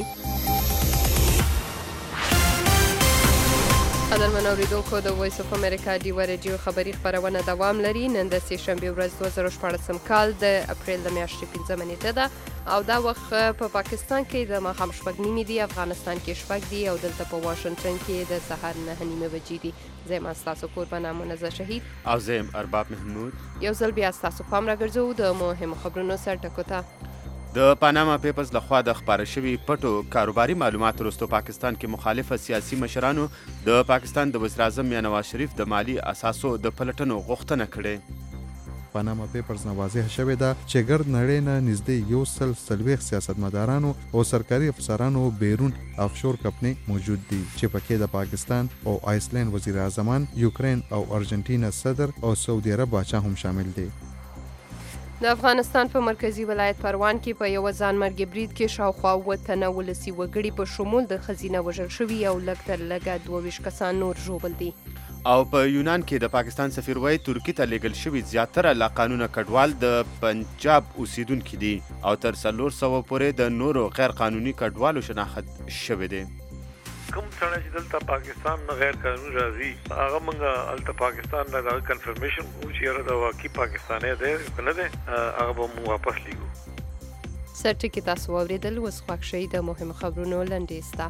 Speaker 2: قدرمن اوریدونکو د وایس اف امریکا ډیو ریډیو خبری خبرونه دوام لري. نن د سه شنبه ورځ 2014 کال د اپریل د میاشتې 15 نیټه ده او دا وخت په پاکستان کې د ماښام 8:30 دی، افغانستان کې 8 دی او دلته په واشنگټن کې د سهار 9:30 بجې دي. زه تاسو قربان منزه شهید
Speaker 3: او زه ارباب محمود.
Speaker 2: یو ځل بیا تاسو پام راګرځو د مهمو خبرونو سر ټکو ته.
Speaker 3: د پاناما پیپرز لخوا د خپاره شوي پټو کاروباري معلومات وروسته پاکستان کې مخالفه سیاسي مشرانو د پاکستان د وزیر اعظم میاں نواز شریف د مالی اساسو د پلټنو غوښتنه کړې.
Speaker 4: پاناما پیپرز نه واضح شوې ده چې ګرد نړۍ نه نږدې 140 سیاستمدارانو او سرکاري افسرانو بیرون افشور کمپنۍ موجود دي چې پکې د پاکستان او آیسلند وزیر اعظمان، یوکرین او ارجنټینا صدر او سعودي عرب باچا هم شامل دي.
Speaker 2: د افغانستان په مرکزی ولایت پروان کې په یو ځانمرګي برید کې شاوخوا 7 تنه ولسی وګړي په شمول د خزینه وژل شوي او لږ تر لږه 22 کسان نور ژوبل دي.
Speaker 3: او په یونان کې د پاکستان سفیر وایي ترکی ته لیږل شوي زیاتره لا قانونه کډوال د پنجاب اوسیدونکي دي او تر 400 پورې د نورو غیر قانوني کډوالو شناخت شوی دی.
Speaker 5: کوم څنګه چې دلته پاکستان نه غیر قانوني راځي هغه موږ الته پاکستان نه دا کنفرمیشن او چې دا واقعي پاکستاني دی کنه دی هغه به موږ واپس لیږو.
Speaker 2: سرټکی تاسو اوریدل وس خوښ شي د مهمو خبرونو لنډیستا.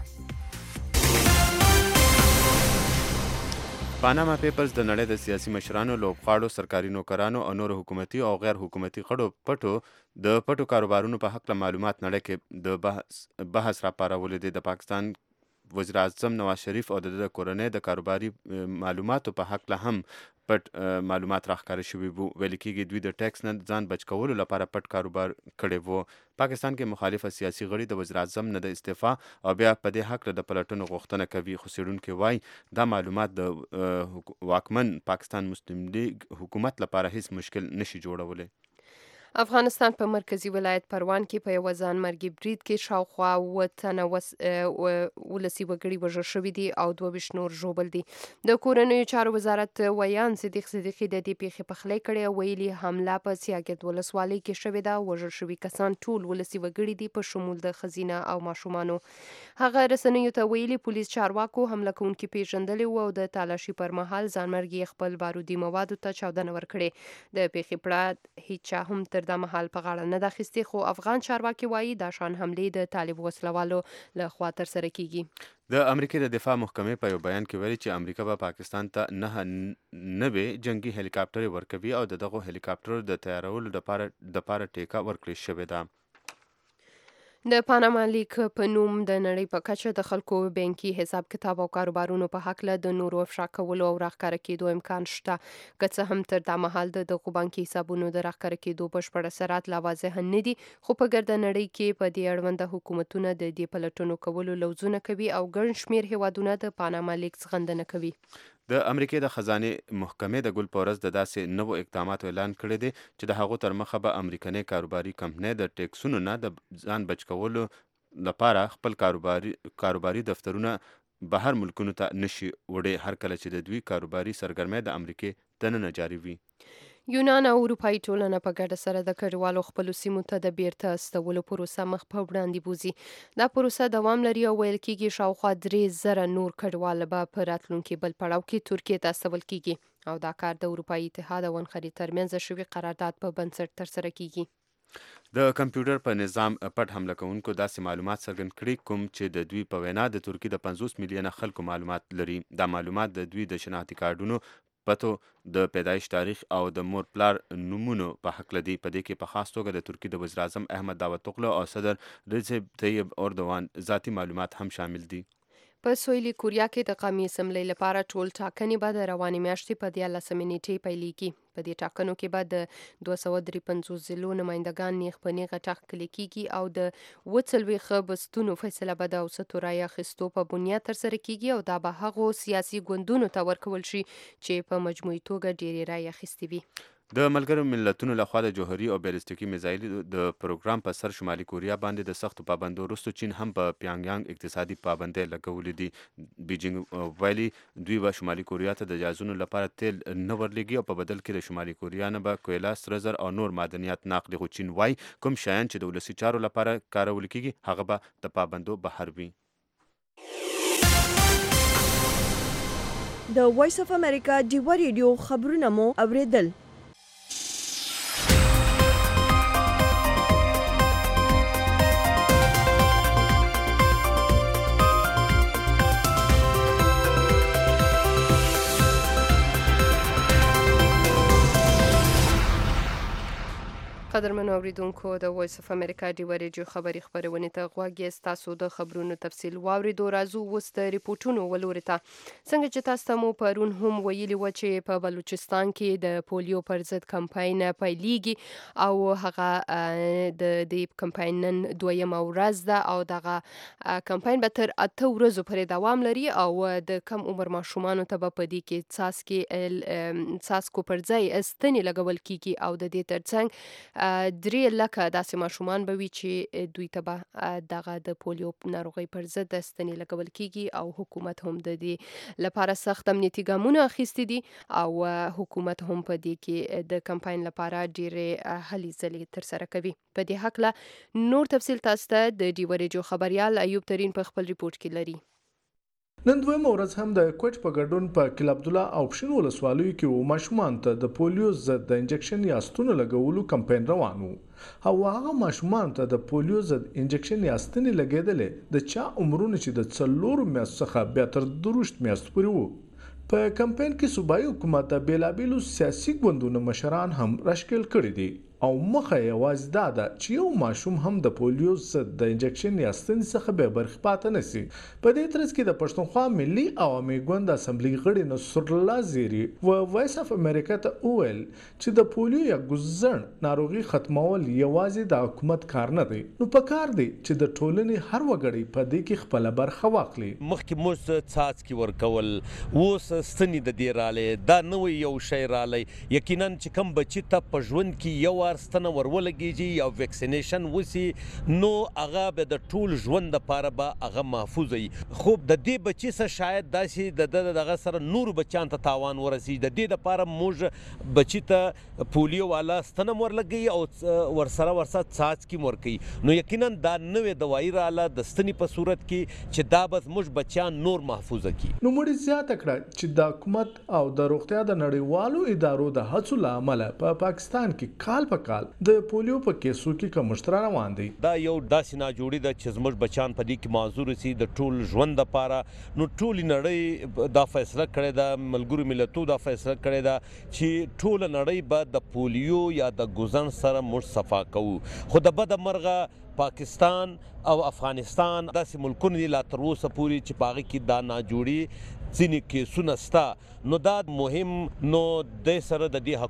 Speaker 3: پاناما پیپرز د نړۍ د سیاسي مشرانو، لوبغاړو، سرکاري نوکرانو او نورو حکومتي او غیر حکومتي غړو د پټو کاروبارونو په حق معلومات نړۍ کې د بحث راپارولې دي. د پاکستان وزیر اعظم نواز شریف او د کورنۍ د کاروباري معلوماتو په حق له هم پټ معلومات راښکاره شوي وو. ویل کېږي دوی د ټیکس نه ځان بچ کولو لپاره پټ کاروبار کړی وو. پاکستان کې مخالفه سیاسي غړي د وزیر اعظم نه د استعفا او بیا په دې حق د پلټنو غوښتنه کوي، خو څېړونکي وایي دا معلومات د واکمن پاکستان مسلم لیگ حکومت لپاره هیڅ مشکل نشي جوړولی.
Speaker 2: افغانستان په مرکزی ولایت پروان کې په یو ځانمرګي برید کې شاوخوا 7 تنه ولسی وګړي وژل شوي دي او 22 نور ژوبل دي. د کورنیو چارو وزارت ویان صدیق صدیقي د دې پیښې پخلی کړی او ویلي حمله په سیاګد ولسوالۍ کې شوې ده. وژل شوي کسان ټول ولسی وګړي دي په شمول د خزینه او ماشومانو. هغه رسنیو ته ویلي پولیس چارواکو حمله کوونکي پیژندلي وو او د تالاشي پر مهال ځانمرګي خپل بارودي موادو ته چاودنه ورکړې. د پیښې پړه هیڅ هم تر دا مهال په غاړه نه ده اخیستې، خو افغان چارواکي وایي دا شان حملې د طالب وسلوالو له خوا ترسره کیږي.
Speaker 3: د امریکې د دفاع محکمې په یو بیان کې ویلي چې امریکا به پاکستان ته 9 جنگي هلیکاپټرې ورکوي او دغه هلیکاپټرو د تیارولو لپاره ټیکه ورکړې شوې ده.
Speaker 2: د پاناما لیک په نوم د نړۍ په کچه د خلکو بانکي حساب کتاب او کاروبارونو په حق له د نورو افشا کولو او راښکاره کېدو امکان شته، که څه هم تر دا مهال د دغو بانکي حسابونو د راښکاره کېدو بشپړ اثرات لا واضح نه دي، خو په ګرده نړۍ کې په دې اړونده حکومتونه د دې پلټنو کولو لوظونه کوي او ګڼ شمېر هیوادونه د پاناما لیک څخندنه کوي.
Speaker 3: د امریکې د خزانې محکمې د ګل په ورځ د داسې نوو اقداماتو اعلان کړی دی چې د هغو تر مخه به امریکنۍ کاروباري کمپنۍ د ټیکسونو نه د ځان بچ کولو لپاره خپل کاروباري دفترونه بهر ملکونو ته نشي وړی، هر کله چې د دوی کاروباري سرګرمۍ د امریکې دننه جاري وي.
Speaker 2: یونان او اروپایي ټولنه په ګډه سره د کډوالو خپلو سیمو ته د بیرته استولو پروسه مخ په وړاندې بوزي. دا پروسه دوام لري او ویل کېږي شاوخوا 3,000 نور کډوال به په راتلونکي بل پړاو کې ترکیې ته استول کېږي او دا کار د اروپایي اتحاد او انخري ترمنځ شوي قرارداد په بنسټ ترسره کېږي.
Speaker 3: د کمپیوټر په نظام پټ حمله کوونکو داسې معلومات څرګند کړي کوم چې د دوی په وینا د ترکیې د 50 میلیونه خلکو معلومات لري. دا معلومات د دوی د شناختی کارډونو، پتو، د پیدایش تاریخ او د مور پلار نومونو په حق لدی. په دې کې په خاص توګه د ترکیې د وزیر اعظم احمد داوطوغلو او صدر رجب طیب اردوغان ذاتی معلومات هم شامل دي.
Speaker 2: په سویلي کوریا کې د قومي اسمبلی لپاره ټول ټاکنې به د روانې میاشتې په 13 نیټې پیلیږي. په دې ټاکنو کې به د 253 ضلعو نمایندګان نیغ په نیغه ټاکل کېږي او د 40 بستونو فیصله به د اوسطو رایې اخیستو په بنیاد ترسره کېږي او دا به هغو سیاسي ګوندونو ته ورکول شي چې په مجموعي توګه ډېرې رایې اخیستې وي.
Speaker 3: د ملګرو ملتونو لخوا د جوهري او بیلستیکي میزایل د پروګرام په سر شمالي کوریا باندې د سختو پابندو وروسته چین هم په پیانګیانګ اقتصادي پابندۍ لګولې دي. بیجینګ ویلي دوی به شمالي کوریا ته د جهازونو لپاره تیل نه ورلېږي او په بدل کې د شمالي کوریا نه به کویله، سره زر او نور معدنیات ناقلي. خو چین وایي کوم شیان چې د ولسي چارو لپاره کارول کیږي هغه به د پابندو بهر وي.
Speaker 1: د وایس اف امریکا ډیوا ریډیو خبرونه مو اوریدل.
Speaker 2: قدرمنو اوریدونکو د وایس اف امریکا ډیوا ریډیو خبري خبرونه ته غوږ یې. تاسو د خبرونو تفصیل واوریدو. راځو اوس د ریپورتونو ولوري ته. څنګه چې تاسو ته مو پرون هم ویلي و چې په بلوچستان کې د پولیو پر ضد کمپاین پیلېږي او هغه د دې کمپاین نن دویمه ورځ ده او دغه کمپاین به تر 8 ورځو پورې دوام لري او د کم عمر ماشومانو ته به په دې کې څاڅکو پر ځای ستنې لګول کیږي او د دې ترڅنګ 3 لکه داسې ماشومان به وي چې دوی ته به دغه د پولیو ناروغۍ پر ضد ستنې لګول کیږي او حکومت هم د دې لپاره سخت امنیتي ګامونه اخیستي دي او حکومت هم په دې کې د کمپاین لپاره ډېرې هلې ځلې ترسره کوي. په دې هکله نور تفصیل تاسو ته د ډیوا ریډیو خبريال ایوب ترین په خپل ریپورت کې لري.
Speaker 18: نن دویمه ورځ هم د کوټ په ګډون په کل عبد الله او پښین ولسوالیو کې ماشومان ته د پولیو ضد د انجکشن یا ستونو لګولو کمپاین روان وو او هغه ماشومان ته د پولیو ضد انجکشن یا ستنې لګیدلې د چا عمرونه چې د 4 میاشتو څخه بیا تر 2 میاشتو پورې وو. په کمپاین کې صوبایي حکومت د بیلابیلو سیاسي ګوندونو مشران هم راشکل کړي دي او مخه یوازې دا ده چې یو ماشوم هم د پولیو ضد د انجکشن یا ستنې څخه به برخه پاتې نشي. په دې ترڅ کې د پښتونخوا ملي عوامي ګوند اسمبلی غړي نصر الله زیری و وایس اف امریکا ته وویل چې د پولیو یا ګوزن ناروغي ختمول یوازې د حکومت کار نه دی، نو په کار دی چې د ټولنې هر وګړی په دې کې خپل برخه واخلي.
Speaker 9: مخکې موږ څاڅکي ورکول، اوس ستنې د دې رالې دا نوې یو شی رالی. یقینا چې کوم بچی ته په ژوند کې یو ستنه ورولګیږي یا ویکسینیشن وسی نو هغه به د ټول ژوند لپاره به هغه محفوظ وي. خو د دې بچی سره شاید داسې دغه سره نور بچان ته تاوان ورسي. د دې لپاره موږ بچی ته پولیو والا ستنه ورلګي او ورسره څاڅکي ورکي. نو یقینا دا نوې دوايي رااله د ستنې په صورت کې چې دا بس موږ بچیان نور محفوظ کی.
Speaker 18: نو موږ زیاته کړه چې د حکومت او د روغتیا د نړیوالو ادارو د هڅو لامل په پاکستان کې کال په کال د پولیو په کیسو کې کمښت روان دی.
Speaker 9: دا یو داسې ناجوړي ده چې زموږ بچان په دې کې معذور سي د ټول ژوند لپاره. نو ټول نړۍ دا فیصله کړې ده، ملګرو ملتونو دا فیصله کړې ده چې ټول نړۍ به د پولیو یا د ګوزن سره موږ صفا کوو. خو د بد مرغه پاکستان او افغانستان داسې ملکونه دي لا تر اوسه پورې چې په هغه کې دا ناجوړي ځینې کیسونه سته. نو دا مهم نو د سره د دې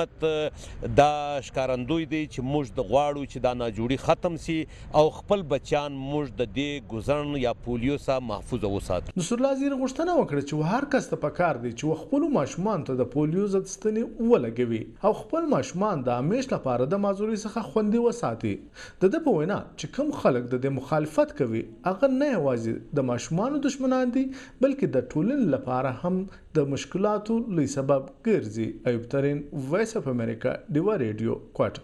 Speaker 9: حکومت دا ښکارندوی دی چې موږ د غواړو چې دا ناجوړي ختم سي او خپل بچیان موږ د دې ګوزن یا پولیو سره محفوظ وساتو.
Speaker 18: نصر الله زیر غوښتنه وکړه چې هر کس ته پکار دی چې خپل ماشومان ته د پولیو ضد ستنې ولګوي او خپل ماشومان د همیش لپاره د معذوري څخه خوندي وساتي. د دې په وینا چې کوم خلک د دې مخالفت کوي هغه نه یوازې د ماشومان دشمنان دي بلکې د ټولنې لپاره هم د مشکلاتو لوی سبب ګرځي. ایوب ترین، وایس اف امریکا، ډیوا ریډیو، کوټ.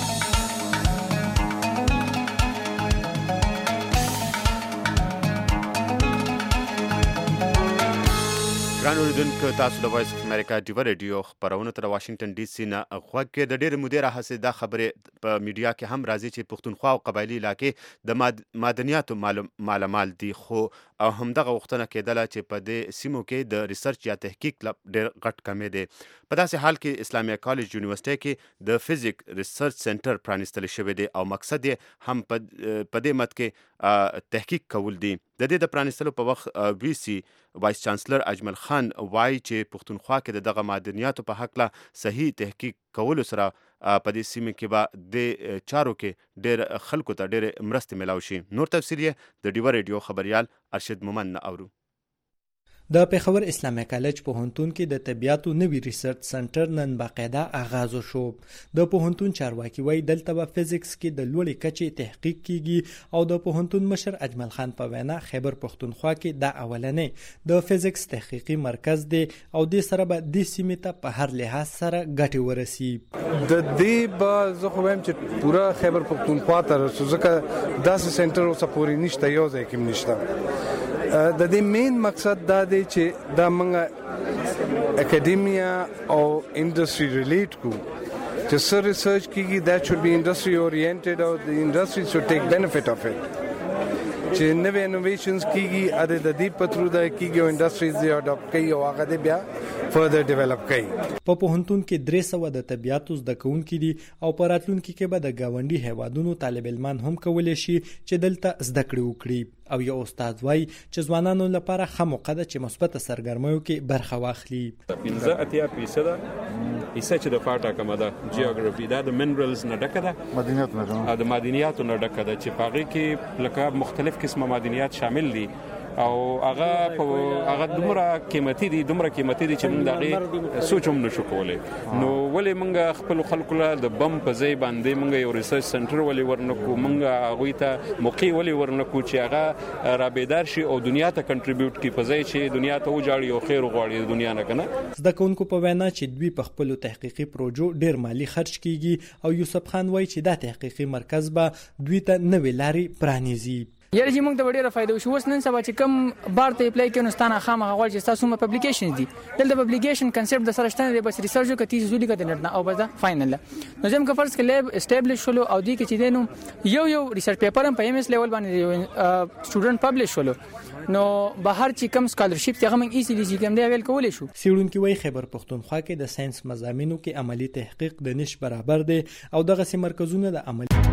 Speaker 3: ګران اوریدونکو، تاسو د وایس اف امریکا ډیوا ریډیو خبرونه تر واشنگټن ډي سي نه غوږ کې. د ډېرې مودې راهیسې دا خبرې په میډیا کې هم راځي چې پښتونخوا او قبایلي علاقې د معدنیاتو مالامال دي، خو او همدغه غوښتنه کېدله چې په دې سیمو کې د ریسرچ یا تحقیق ډېر غټ کمی دی. په داسې حال کې اسلامي کالج یونیورسيټي کې د فزیک ریسرچ سنټر پرانیستل شوی دی او مقصد یې هم په دې مد کې تحقیق کول دي. د دې د پرانیستلو په وخت وی سی وایس چانسلر اجمل خان وایي چې پښتونخوا کې دغه معدنیاتو په حق صحیح تحقیق کولو سره په دې سیمه کې به د چارو کې ډېر خلکو ته ډېر مرستې ملاوي شي. نور تفصیل یې د ډیوا ریډیو خبريال ارشد مومن نه اورو.
Speaker 19: د پېښور اسلامي کالج پوهنتون کې د طبياتو نوي ریسرچ سنټر نن باقاعده آغاز شو. د پوهنتون چارواکي وایي دلته به فزیکس کې د لوړې کچې تحقیق کیږي او د پوهنتون مشر اجمل خان په وینا خیبر پښتونخوا کې دا اولنې د فزیکس تحقیقي مرکز دی او د سره به د سیمې ته په هر لحاظ سره ګټه ورسي.
Speaker 20: د دې به زه خو وایم چې پورا خیبر پښتونخوا ته ځکه داسې سنټر اوسه پورې نشته، یو ځای کې نشته. د دې مین مقصد دا دی چې دا موږ اکیډمیا او انډستری ریلیټ کو چې سر ریسرچ کیږي that should be industry oriented or the industry should take benefit of it. چې نوې انوویشنز کیږي د دې پترو د کیږي او انډستریز یې اډاپټ کوي او هغه دې بیا فردر ډیولپ کوي.
Speaker 19: په پوهنتون کې 300 د طبياتو زده کوونکي دي او په راتلونکي کې به د گاونډي هیوادونو طالب علمان هم کولی شي چې دلته زده کړې وکړي. او یو استاد وایي چې ځوانانو لپاره ښه موقع ده چې مثبت سرګرمیو کې برخه واخلي.
Speaker 21: 15% حصہ چې د فاټا کومه ده جیوګرافي دا د منرالز نه ډکه ده، د معدنیاتو نه ډکه ده چې په هغې کې لکه مختلف قسمه معدنیات شامل دي او هغه دومره قیمتي دي چې موږ د هغې سوچ هم نشو کولی. نو ولې موږ خپلو خلکو له د بم په ځای باندې موږ یو ریسرچ سنټر ولې ورنکو، موږ هغوی ته موقع ولې ورنکو چې هغه رابیدار شي او دنیا ته کنټریبیوټ کړي په ځای چې دنیا ته وجاړي او خیر وغواړي د دنیا نه کنه.
Speaker 19: زده کوونکو په وینا چې دوی په خپلو تحقیقي پروژو ډیر مالی خرج کیږي او یوسف خان وایي چې دا تحقیقي مرکز به دوی ته نوې لارې پرانیزي.
Speaker 22: یاره چې موږ ته ډیره فائدہ وشو. اوس نن سبا چې کوم بار ته اپلای کوي نو ستانه خامخا غواړي چې تاسو مې پبلیکیشن دي دلته پبلیکیشن کنسپټ د سره شته دی، بس ریسرچ وکړئ تیز زولي کړئ نه او بس دا فائنل نو زم که فرض کله اسټابلیش شولو او دی کې چې دینو یو ریسرچ پیپر هم په ایم اس لیول باندې سټوډنټ پبلش شولو نو بهر چې کوم سکالرشپ ته هم ایزیلی چې کوم دی ویل کولای شو.
Speaker 19: سیړونکو وای خیبر پښتونخوا کې د ساينس مضامینو کې عملی تحقیق د نش برابر دی او دغه سي مرکزونه د عملی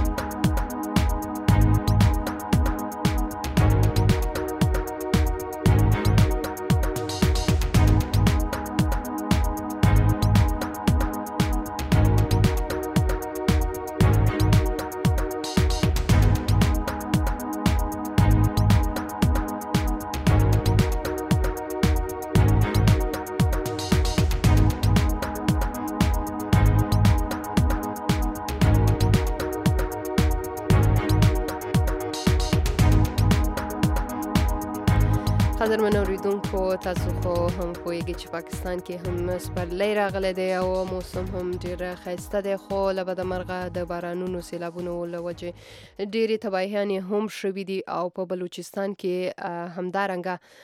Speaker 2: قدرمن اوریدونکو، تاسو خو هم پوهیږئ چې پاکستان کې هم سپرلی راغلی دی او موسم هم ډېر ښایسته دی، خو له بده مرغه د بارانونو سیلابونو له وجې ډېرې تباهیانې هم شوي دي او په بلوچستان کې همدارنګه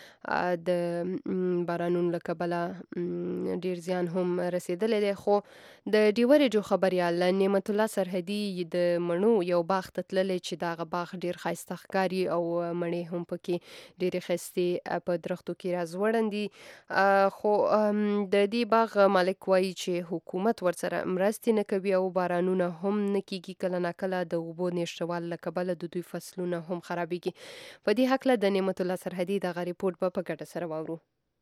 Speaker 2: د بارانونو له کبله ډېر زیان هم رسېدلی دی. خو د ډیورېجو خبریال نعمت الله سرحدي د مڼو یو باغ ته تللی چې دغه باغ ډېر ښایسته ښکاري او مڼې هم پکې ډېرې ښایستې په درختو کې راځوړندي. خو د دې باغ مالک وایي چې حکومت ورسره مرستې نه کوي او بارانونه هم نه کیږي، کله ناکله د اوبو نشتوالي له کبله د دوی فصلونه هم خرابېږي. په دې هکله د نعمت الله سرحدي دغه ریپورټ به په ګډه سره واورو.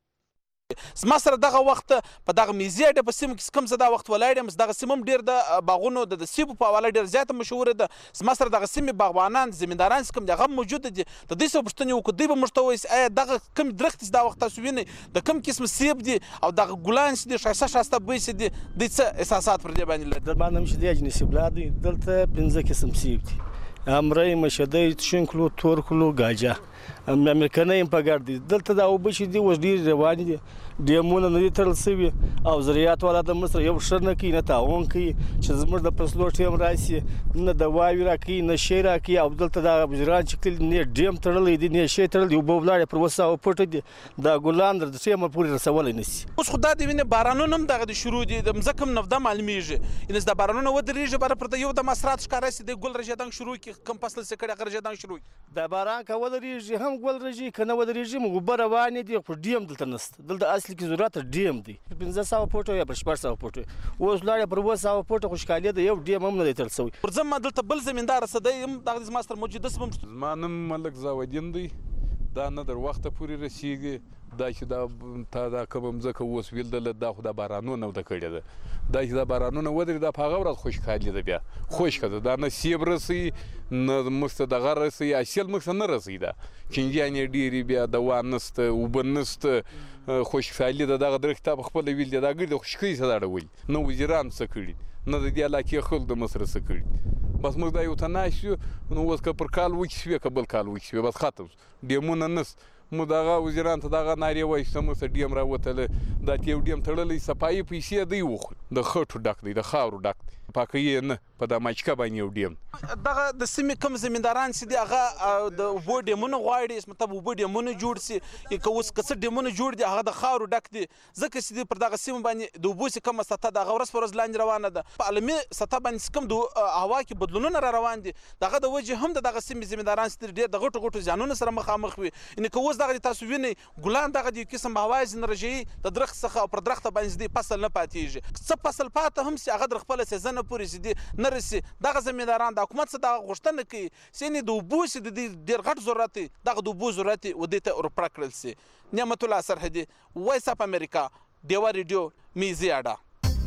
Speaker 23: زما سره دغه وخت په دغه میزې اډه په سیمه کې کوم زه دا وخت ولاړ یم، دغه سیمه هم ډېر د باغونو د سیبو په حواله ډېر زیاته مشهوره ده. زما سره دغه سیمې باغبانان زمینداران چې کوم دي هغه موجوده دي. د دوی څخه پوښتنې وکړو، دوی به موږ ته وایي ایا دغه کوم درختې چې دا وخت تاسو وینئ د کوم قسم سیب دي او دغه ګلان چې دي ښایسته ښایسته بوی چې دي دوی څه احساسات پر دې باندې لري؟
Speaker 24: در باندې چې دی اجنسي بلاد دي دلته 15 قسم سیب دي، امرای مشدی تشنکلو تورکلو گاجا امریکاني هم په ګډ دي. دلته دا اوبه چې دي اوس ډېرې روانې دي، ډیمونه نه دي تړل شوي او زراعت والا د مصر یو ښه نه کوي نه تعاون کوي چې زموږ د فصلو ټیم راشي، نه دواوې راکوي نه شی راکوي. او دلته دا بزران چې کلي نه ډیم تړلی دي نه شی تړلی، اوبه ولاړې پر 200 فوټه دي، دا ګلان د ټیمه پورې رسولی نه شي.
Speaker 23: اوس خو دا د وینې بارانونه هم دغه د شروع دي، د مځکه هم نفده معلومیږي، یعنې دا بارانونه ودرېږي بره پر یو د اثرات ښکاره شي، د ګل رژېدنګ شروع کړي، کوم فصل چې کړي هغه رژېدنګ شروع کړي.
Speaker 24: دا باران که ودرېږي هم ګل رژي که نه ودرېږي موږ اوبه روانې دي، خو ډیم دلته نشته. دلته اصلي کې ضرورت ډیم دی 1500 فوټه یا 1600 فوټه، اوس لاړې پر 200 فوټه خوشحالي ده، یو ډیم هم نه دی تړل شوی.
Speaker 23: ورځم دلته بل زمیندار سدی هم دغه زما سره موجوده سم.
Speaker 25: زما نوم ملک زاودین دی، دا نه در وخته پورې رسیږي
Speaker 6: دا چې دا تا دا کوم ځکه اوس ویل دا خو دا بارانونه د کړی ده دا چې دا بارانونه ودرې دا په هغه ورځ خوشحالي ده بیا خوشکه ده دا نه سیب رسي نه موږ ته دغه رسي اصل موږ ته نه رسي دا چینجیانې ډېرې بیا دوا نسته اوبه نسته خوشحالي ده دغه درخت په خپله ویل دی دا ګرد خوشکۍ څه دا اړولي نه وزیران څه کړي نه د دې علاقې خلک د مصر څه کړي بس موږ دا یو ته ناست یو نو اوس که پر کال وچې شوې که بل کال وچې شوې بس ختم ډیمونه نسته مو دغه وزیران ته دغه نارې وایسته موږ ته ډیم راوتله دا یو ډیم تړلی صفایي پیسې دی وخوري د خټو ډک دی د خاورو ډک دی پاکوي یې نه په دا مچکه باندې یو ډیم
Speaker 23: دغه د سیمې کوم زمینداران چې دي هغه د اوبو ډیمونه غواړي مطلب اوبو ډیمونه جوړ سي که اوس که څه ډیمونه جوړ دي هغه د خاورو ډک دي ځکه چې دوی پر دغه سیمه باندې د اوبو چې کومه سطحه د هغه ورځ په ورځ لاندې روانه ده په عالمي سطحه باندې چې کوم د هوا کې بدلونونه را روان دي دغه د وجې هم د دغه سیمې زمینداران چې ډېر د غټو غټو زیانونو سره مخامخ وي یعنې که اوس دغه تاسو وینئ ګلان دغه د یو قسم هوایز انرژي د درخت څخه او پر درخته باندې دي فصل نه پاتېږي څه فصل پاته هم چې هغه در خپله سیزنه پورې چې دي نه رسي دغه زمینداران د حکومت څخه دغه غوښتنه کوي چې یعنې د اوبو چې د دې ډېر غټ ضرورت دی دغه د اوبو ضرورت یې و دې ته ورپړه کړل سي نعمت الله سرحدي وایس اف امریکا ډیوا ریډیو میزیاډا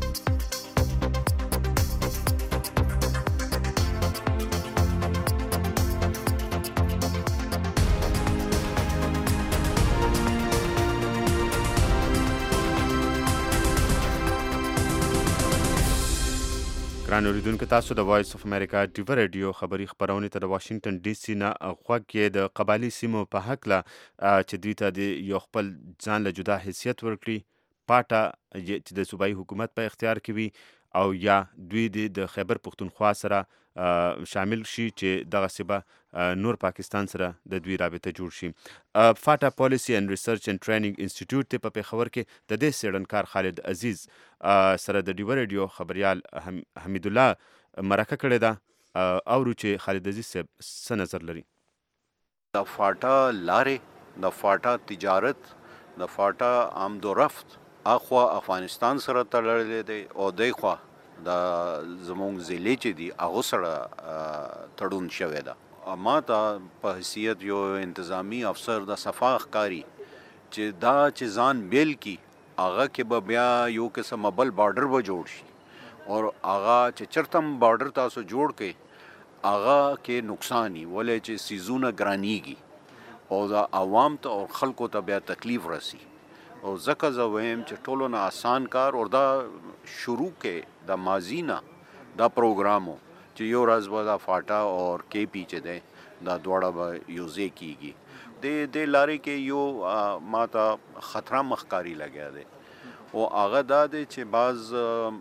Speaker 3: ګران اوریدونکو تاسو د وایس اف امریکا ډیوا ریډیو خبری خبرونه ته د واشنگټن ډي سي نه غوږ کې د قبایلی سیمو په هکله چې دوی ته د یو خپل ځان له جدا حیثیت ورکړي پاټه چې د صوبایي حکومت په اختیار کې وي او یا دوی د خیبر پختونخوا سره شامل شي چې دغه سبا نور پاکستان سره د دوی رابطه جوړ شي فاټا پالیسی اینڈ ریسرچ اینڈ ټریننګ انسټیټیوټ ته په پېښور کې د دې څېړنکار خالد عزیز سره د ډیوا ریډیو خبریال حمید الله مرکه کړې ده اورو چې خالد عزیز صاحب څه نظر لري
Speaker 8: د فاټا لارې د فاټا تجارت د فاټا آمد و رفت اخوا افغانستان سره تړلې دی او دی خوا د زمونږ ضلع چې دي هغو سره تړون شوی ده ما ته په حیثیت یو انتظامی افسر د صفا ښکاري چې دا چې ځان بیل کی هغه کې به بیا یو قسم بل بارډر به جوړ شي او هغه چې چرته هم بارډر تاسو جوړ کړئ هغه کې نقصان وي ولې چې سیزونه ګرانیږي او د عوام ته او خلکو ته بیا تکلیف رسی او ځکه زه وایم چې ټولو نه آسان کار او دا شروع کې د ماضي نه دا پروګرامو چې یو ورځ به دا فاټا او کے پی چې دی دا دواړه به یوځای کیږي د لارې کې یو ما ته خطره مخکاری لګیا دی او هغه دا دی چې بعض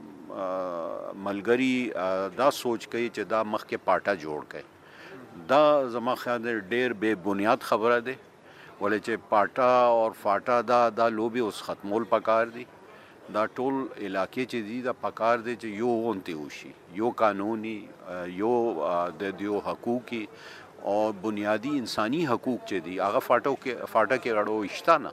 Speaker 8: ملګري دا سوچ کوي چې دا مخکې پاټا جوړ کړي دا زما خیال دی ډېر بے بنیاد خبره دی ولې چې پاټا او فاټا دا لوبي اوس ختمول پکار دي دا ټول علاقې چې دي دا پکار دي چې یو غونتی وشي یو قانوني یو د یو حقوقي او بنیادی انساني حقوق چې دي هغه فاټا کې غړو اشتا نه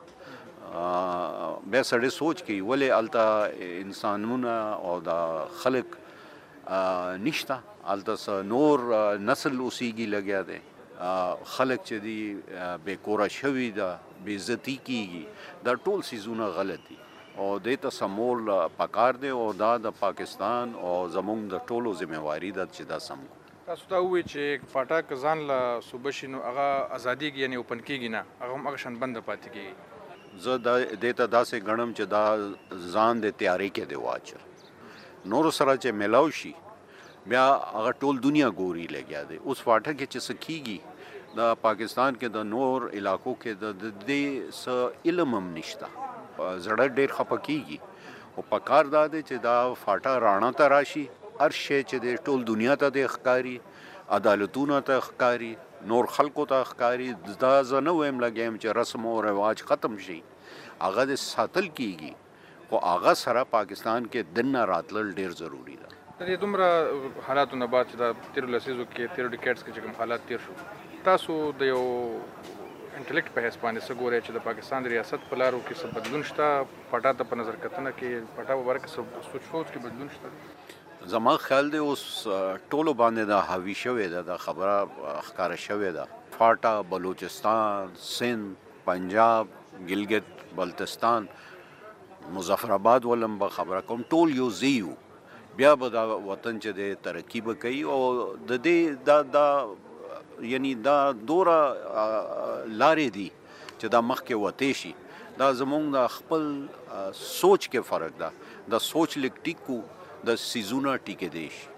Speaker 8: بیا سړی سوچ کوي ولې الته انسانونه او دا خلق نشته الته نور نسل اوسیږي لګیا دی خلق چې دی بې کوره شوي ده بې عزتي کیږي دا ټول سیزونه غلط دي او دې ته سمول پکار دی او دا د پاکستان او زمونږ د ټولو ذمہواری ده چې دا سم
Speaker 10: تاسو ته وایي چې فاټا که ځان له صوبه شي نو هغه ازادیږي یعنې اوپن کیږي نه هغه هم هغه شان بنده پاتې کیږي
Speaker 8: زه دې ته داسې ګڼم چې دا ځان د تیاری کې دی واچر نور سره چې میلاو شي بیا هغه ټول دنیا ګوري لګیا دی اوس فاټا کې چې څه کیږي د پاکستان کې د نور علاقو کې د دې څه علم هم نشته زړه ډېر خفه کیږي او پکار دا دی چې دا فاټا راڼه ته راشي هر شی چې د ټول دنیا ته د ښکاري عدالتونه ته ښکاري نور خلکو ته ښکاري دا زه نه وایم لګیم چې رسم او رواج ختم شي هغه د ساتل کیږي خو هغه سره پاکستان کې دننه راتلل ډېر ضروری ده
Speaker 10: د دې دومره حالاتو نه بعد چې دا تیرو لسیزو کې تیرو ډیکیډز کې چې کوم حالات تیر شو تاسو د یو انټلیکټ په حساب باندې څه ګورئ چې د پاکستان د ریاست په لارو کې څه بدلون شته پټا ته په نظر کتنه کې پټا په باره کې څه سوچ فوچ کې بدلون شته
Speaker 8: زما خیال دی اوس ټولو باندې دا حاوي شوې ده دا خبره ښکاره شوې ده فاټا بلوچستان سندھ پنجاب ګلګت بلتستان مظفرآباد ولم به خبره کوم ټول یو زیو بیا به دا وطن چې د ترقی به کوي او د دې دا یعنی دا دوره لارې دي چې دا مخکې وتی شي دا زمونږ د خپل سوچ کې فرق ده د سوچ لیک ټیکو د سیزونه ټیکې دی شي.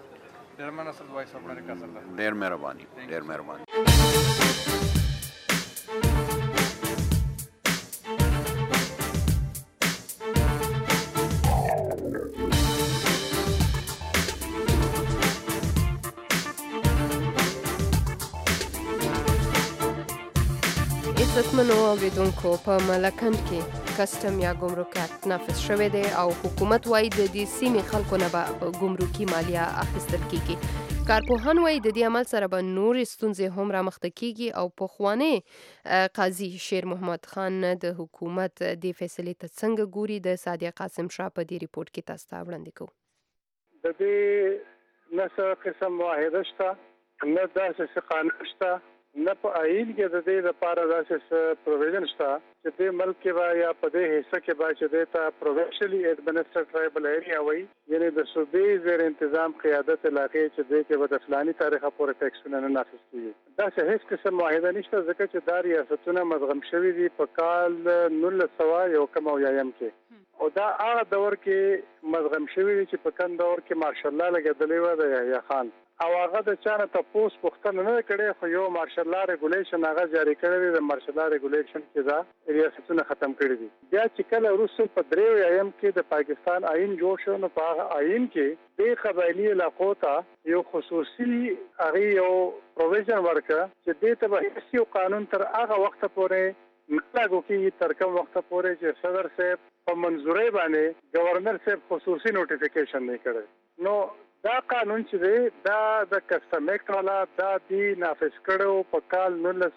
Speaker 8: ډېر مهرباني.
Speaker 2: عزتمنو اوریدونکو په ملکنډ کې کسټم یا ګمرک اکټ نافذ شوی دی او حکومت وایي د دې سیمې خلکو نه به ګمرکي مالیه اخیستل کیږي. کارپوهان وایي د دې عمل سره به نورې ستونزې هم رامخته کیږي او پخوانی قاضي شیر محمد خان د حکومت د فیصلې ته څنګه ګوري د سادیه قاسم شاه په دې ریپورت کې تاسو ته وړاندې کوو.
Speaker 11: د دې نه څه قسم معاهده شته نه داسې قانون شته نه په آئین کې د دې لپاره داسې پروویژن شته چې دې ملک کې به یا په دې حصہ کې به چې دې ته پرووینشلی ایڈمنسټریټ ټرایبل ایریا وایي یعنی د صوبې زیر انتظام قیادت علاقې چې دې کې به د فلاني تاریخه پورې ټیکسونه نه نافذ کیږي. داسې هیڅ قسم معاهده نشته ځکه چې دا ریاستونه مدغم شوي دي په کال 1991 کې او دا هغه دور کې مدغم شوي دي چې په کوم دور کې مارشل لا لګېدلې وه د یحیی خان او هغه د چانه تاسو پوښتنه نه کړې خو یو مارشل لا ریګولیشن هغه جاری کړی دی. د مارشل لا ریګولیشن کې دا ریاستونه ختم کړی دي. بیا چې کله روسو په 93 کې د پاکستان آئین جوړ شو نو په هغه آئین کې د قبایلی علاقو ته یو خصوصي هغه یو پروویژن ورکړ چې د ته به هیڅ یو قانون تر هغه وخت پورې نلاګو کې تر کوم وخت پورې چې صدر صاحب په منظوري باندې گورنر صاحب خصوصي نوټیفیکیشن نه کړي. نو دا قانون چې دی دا د کسټم ایکټ والا دا دی نافذ کړو په کال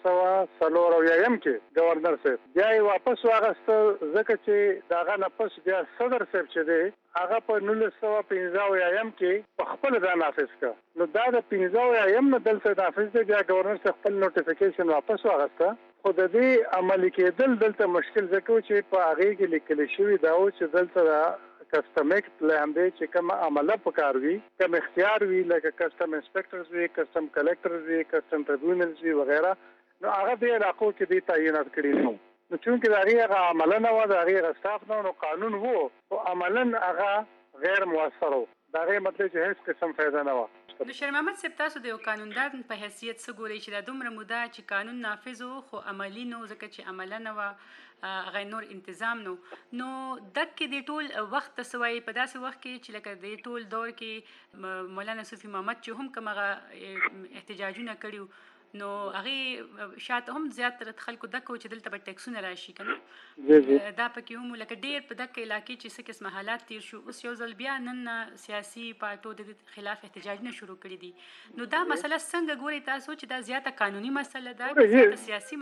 Speaker 11: 1994 کې گورنر صاحب بیا یې واپس واغسته ځکه چې داغه نه پس بیا صدر صاحب چې دی هغه په 1995 کې په خپل دا نافذ کړ. نو دا د 95 نه دلته نافذ دی بیا گورنر صاحب خپل نوټیفیکیشن واپس واغسته خو د دې عملي کېدل دلته مشکل ځکه چې په هغه کې لیکل شوی دا و چې دلته کسټم ایکټ لاندې چې کوم عمله پکار وي کوم اختیار وي لکه کسټم انسپیکټرز وي کسټم کلیکټرز وي کسټم ټریبیونلز وي وغیرہ نو هغه د علاقو کې د تعینات کړي نو چې هغه عمله نه و دا هغه سټاف نو قانون وو او عملاً هغه غیر موثر و دا غیر مطلب چې هیڅ قسم فائدہ نه و.
Speaker 12: د شیر محمد صاحب تاسو د یو قانوندان په حیثیت څه ګورئ چې دا دومره موده چې قانون نافذ و خو عملی نه ځکه چې عمله نه وه هغه نور انتظام نو دکې د ټول وخت ته څه وایي په داسې وخت کې چې لکه د ټول دور کې مولانا صوفي محمد چې هم کوم هغه احتجاجونه کړي نو هغه شاید هم زیاتره خلکو دکو چې دلته به ټیکسونه راشي کنه دا پکې هم لکه ډیر په دکې علاقې چې څه قسمه حالات تیر شو اوس یو ځل بیا نن سیاسي پارټو د خلاف احتجاجونه شروع کړي دي نو دا مسله څنګه ګوري تاسو چې دا زیاته قانوني مسله ده زیاته سیاسي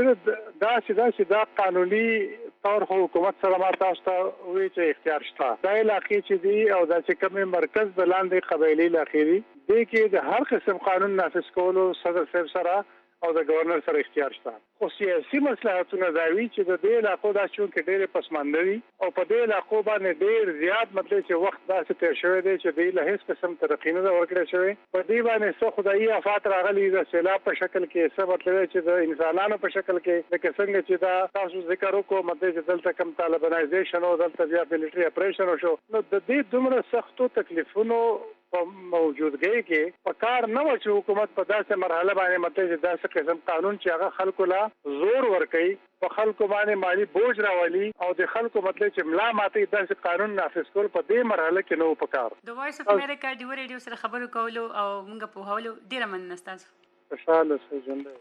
Speaker 12: مسله
Speaker 11: دا قانوني طور حکومت سره ما تاسو ته وی چې اختیار شته دا علاقې چې دی او دا چې کوم مرکز د لاندې قبایلی علاقې دي د کې د هر قسم قانون نافذ کولو صدر صاحب سره او د گورنر سره اختیار شته خو سیاسي مصلحتونه دا وی چې د دې علاقو دا چونکې ډېرې پسماندوي او په دې علاقو باندې ډېر زیات مطلب چې وخت داسې تیر شوی دی چې د له هیڅ قسم ترقی نه ورکړی شوی په دې باندې څه خدایي آفات راغلي د سیلاب په شکل کې څه مطلب چې د انسانانو په شکل کې لکه څنګه چې دا تاسو ذکر وکړو مطلب چې دلته کم طالبانایزیشن او دلته بیا ملټري اپریشن شو نو د دې دومره سختو تکلیفونو په موجودګۍ کې په کار نه و چې حکومت په داسې مرحله باندې مطلب چې داسې قسم قانون چې هغه خلکو لا زور ورکوي په خلکو باندې مالی بوج راولي او د خلکو مطلب چې ملا ماتي داسې قانون نافذ کول په دې مرحله کې نو په کار
Speaker 12: د وایس اف امریکا د ریډیو سره خبرو کولو او موږ په هولو ډیره مننه تاسو
Speaker 11: خوشاله ژوند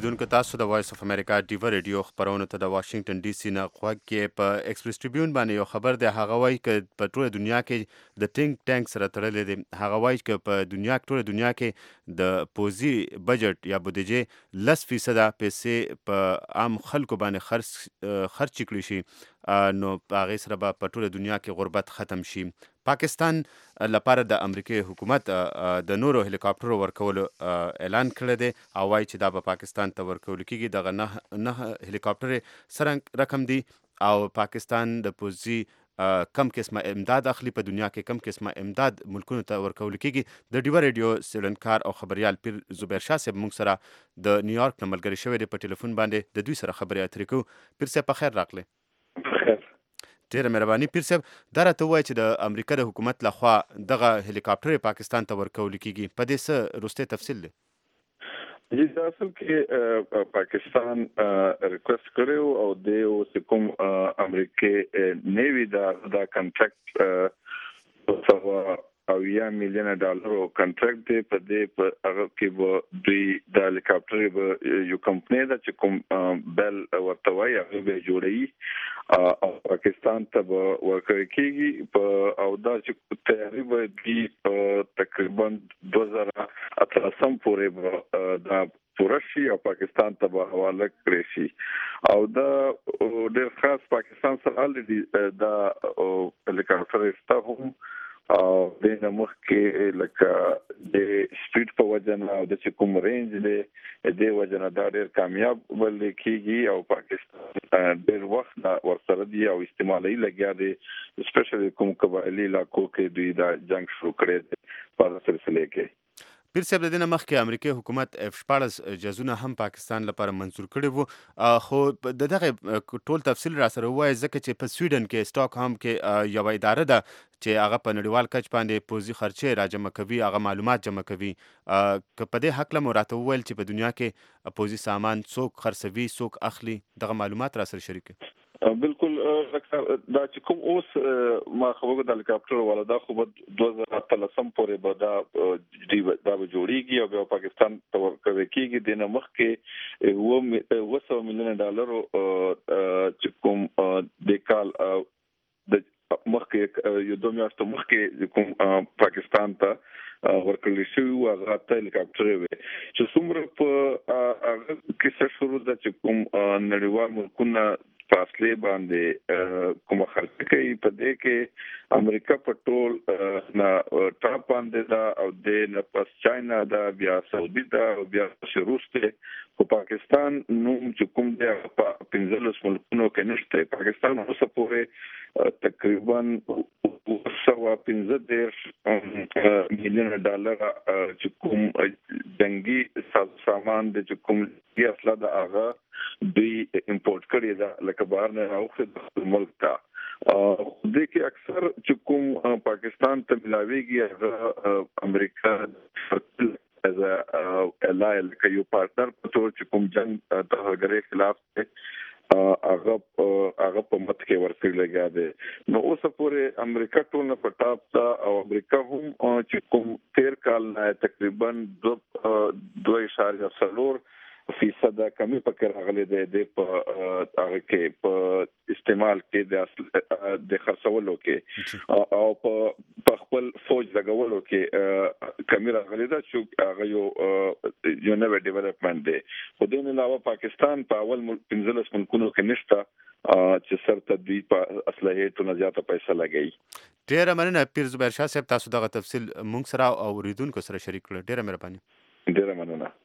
Speaker 3: اوریدونکو تاسو د وایس اف امریکا ډیو ریډیو خبرونه ته د واشنگټن ډي سي نه غوږ کې په ایکسپریس ټریبیون باندې یو خبر دی. هغه وایي چې په ټوله دنیا کې د ټینک ټانک سره تړلې دي. هغه وایي چې په ټوله دنیا کې د پوزي بجټ یا بودیجې 10% پیسې په عام خلکو باندې خرچ کړي شي، نو په هغې سره به په ټوله دنیا کې غربت ختم شي. پاکستان لپاره د امریکای حکومت د نورو هلیکاپټرو ورکولو اعلان کړی دی او وایي چې دا به پاکستان ته ورکول کېږي. دغه 9 هلیکاپټرې سره رقم دي او پاکستان د پوځي کم قسمه امداد اخلي. په دنیا کې کم قسمه امداد ملکونو ته ورکول کېږي. د ډیوه ریډیو څېړنکار او خبریال پیر زبیر شاه صاحب موږ سره د نیویارک نه ملګری شوی دی په ټلیفون باندې. د دوی سره خبرې اترې کوو. پیر صاحب په خیر راغلی. ډیره مهرباني. پیر صاحب دا راته ووایي چې د امریکا د حکومت لخوا دغه هلیکاپټرې پاکستان ته ورکول کېږي، په دې څه وروستی تفصیل دی؟
Speaker 7: دا اصل کې پاکستان ریکوست کړو او د اوس کوم امریکای نیوی دا کنټراکټ $1 مليون کنټراکټ دی. په دې هغه کې دوی د هلیکاپټر یو کمپنی ده چې کوم بیل ورته وایي هغه به جوړوي او پاکستان ته ورکړل کېږي او دا چې تیاری به دی تقریبا 2018 پورې دا پوره شي او پاکستان ته به حواله کړی شي. او دا ډېر خاص پاکستان سره الریډي دا هلیکاپټر استاف او د نمخ کې لکه د سپیډ په وجنه او د کوم رینج د وجنه دا ډېر کامیاب ولې کېږي او پاکستان ډېر وخت ورسره دی او استعمالي لګیا دی. سپیشلی کوم قبایلی علاقو کې دوی دا جنگ شروع کړی دی په سلسله کې.
Speaker 3: پیر صاحب د دې نه مخکې امریکای حکومت F-14 جهازونه هم پاکستان لپاره منظور کړي وو، خو د دغه ټول تفصیل را سره ووایي ځکه چې په سویډن کې سټاکهام کې یوه اداره ده چې هغه په نړیوال کچ باندې پوځي خرچې راجمع کوي، هغه معلومات جمع کوي. که په دې هکله مو راته وویل چې په دنیا کې پوځي سامان څوک خرڅوي څوک اخلي، دغه معلومات را سره شریک کړي.
Speaker 7: بالکل دا چې کوم اوس ما خبره د هلیکاپټر والا دا خو 2013 پورې به دا به جوړیږي او بیا پاکستان ته ورکوي کېږي. د نه مخکې $100 مليون چې کوم د کال د مخکې یو 2 میاشتو مخکې کوم پاکستان ته ورکړل شوی هغه هلیکاپټر وي چې څومره په هغه کې شروع ده چې کوم نړیوال ملکونه فاصله باندې کوم خرڅ کوي. په دې کې امریکا په ټول نه ټاپ باندې دا او د پس چاینا دا بیا سعودي دا او بیا روس ته په پاکستان نو چې کوم د 15 ملکونو کې نشته. پاکستان اوس پورې تقریبا $115 مليون چې کوم جنگي سامان د کوم دی اصله دا هغه دوی امپورټ کړی دا لکه بهر نه راوخه د ملک ته. د کې اکثر چې کوم پاکستان ته ملاويږي هغه امریکا as a ally like یو پارتنر په تور چې کوم جنگ ترغړې خلاف هغه په مت کې ورکړل لګیا دی. نو اوس پورې امریکا ټول نه پټاپ تا او امریکا هم چې کوم 13 کال تقریبا 2.4% کمی پکې راغلي دی په هغه کې په استعمال کې د خرڅولو کې او په خپل فوج لګولو کې کمی راغلي دا چې هغه یو نوې ډیولپمنٹ دی. خو د نن علاوه پاکستان په اول 15 ملکونو کې نشته چې سرته دوی په اصله ته زیاته پیسې لګي.
Speaker 3: ډیره مننه پیر زبیر شاه صاحب، تاسو دغه تفصیل موږ سره او اوریدونکو سره شریک کړل. ډیره مهرباني.
Speaker 7: ډیره مننه.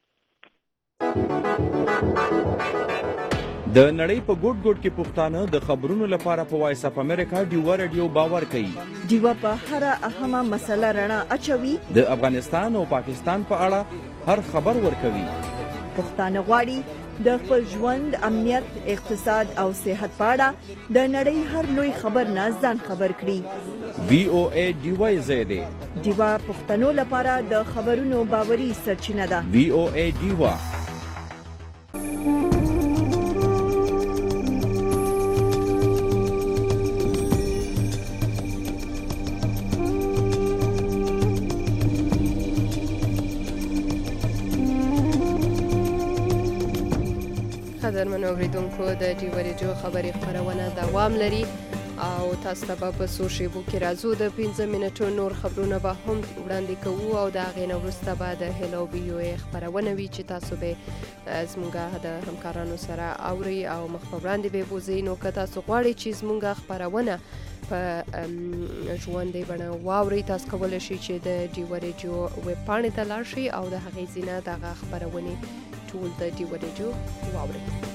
Speaker 13: د نړۍ په ګوټ ګوټ کې پښتانه د خبرونو لپاره په وایس اف امریکا ډیوه ریډیو باور کوي.
Speaker 1: ډیوه په هر اهمه مسله رڼا اچوي.
Speaker 13: د افغانستان او پاکستان په اړه هر خبر ورکوي.
Speaker 1: پښتانه غواړي د خپل ژوند، امنیت، اقتصاد او صحت په اړه د نړۍ هر لوی خبر نه ځان خبر کړي.
Speaker 13: VOA ډیوه زیاده
Speaker 1: ډیوه پښتنو لپاره د خبرونو باوري سرچینه ده.
Speaker 13: VOA ډیوه.
Speaker 2: قدرمنو اوریدونکو د ډیو ریډیو خبري خبرونه دوام لري او تاسو ته په څو شیبو کې راځو د 15 منټو نور خبرونه به هم وړاندې کوو او دا غینه وروسته به د هلو بي یو ای خبرونه وي چې تاسو به زموږ د همکارانو سره اوري او مخ په وړاندې به بوزي نو که تاسو غواړئ چې زموږ خبرونه په ژوندۍ بڼه واورئ تاسو کولی شئ چې د ډیو ریډیو ویب پاڼې ته لاړ شئ او د هغې ځینه دغه خبرونې ټول د ډیو ریډیو واورئ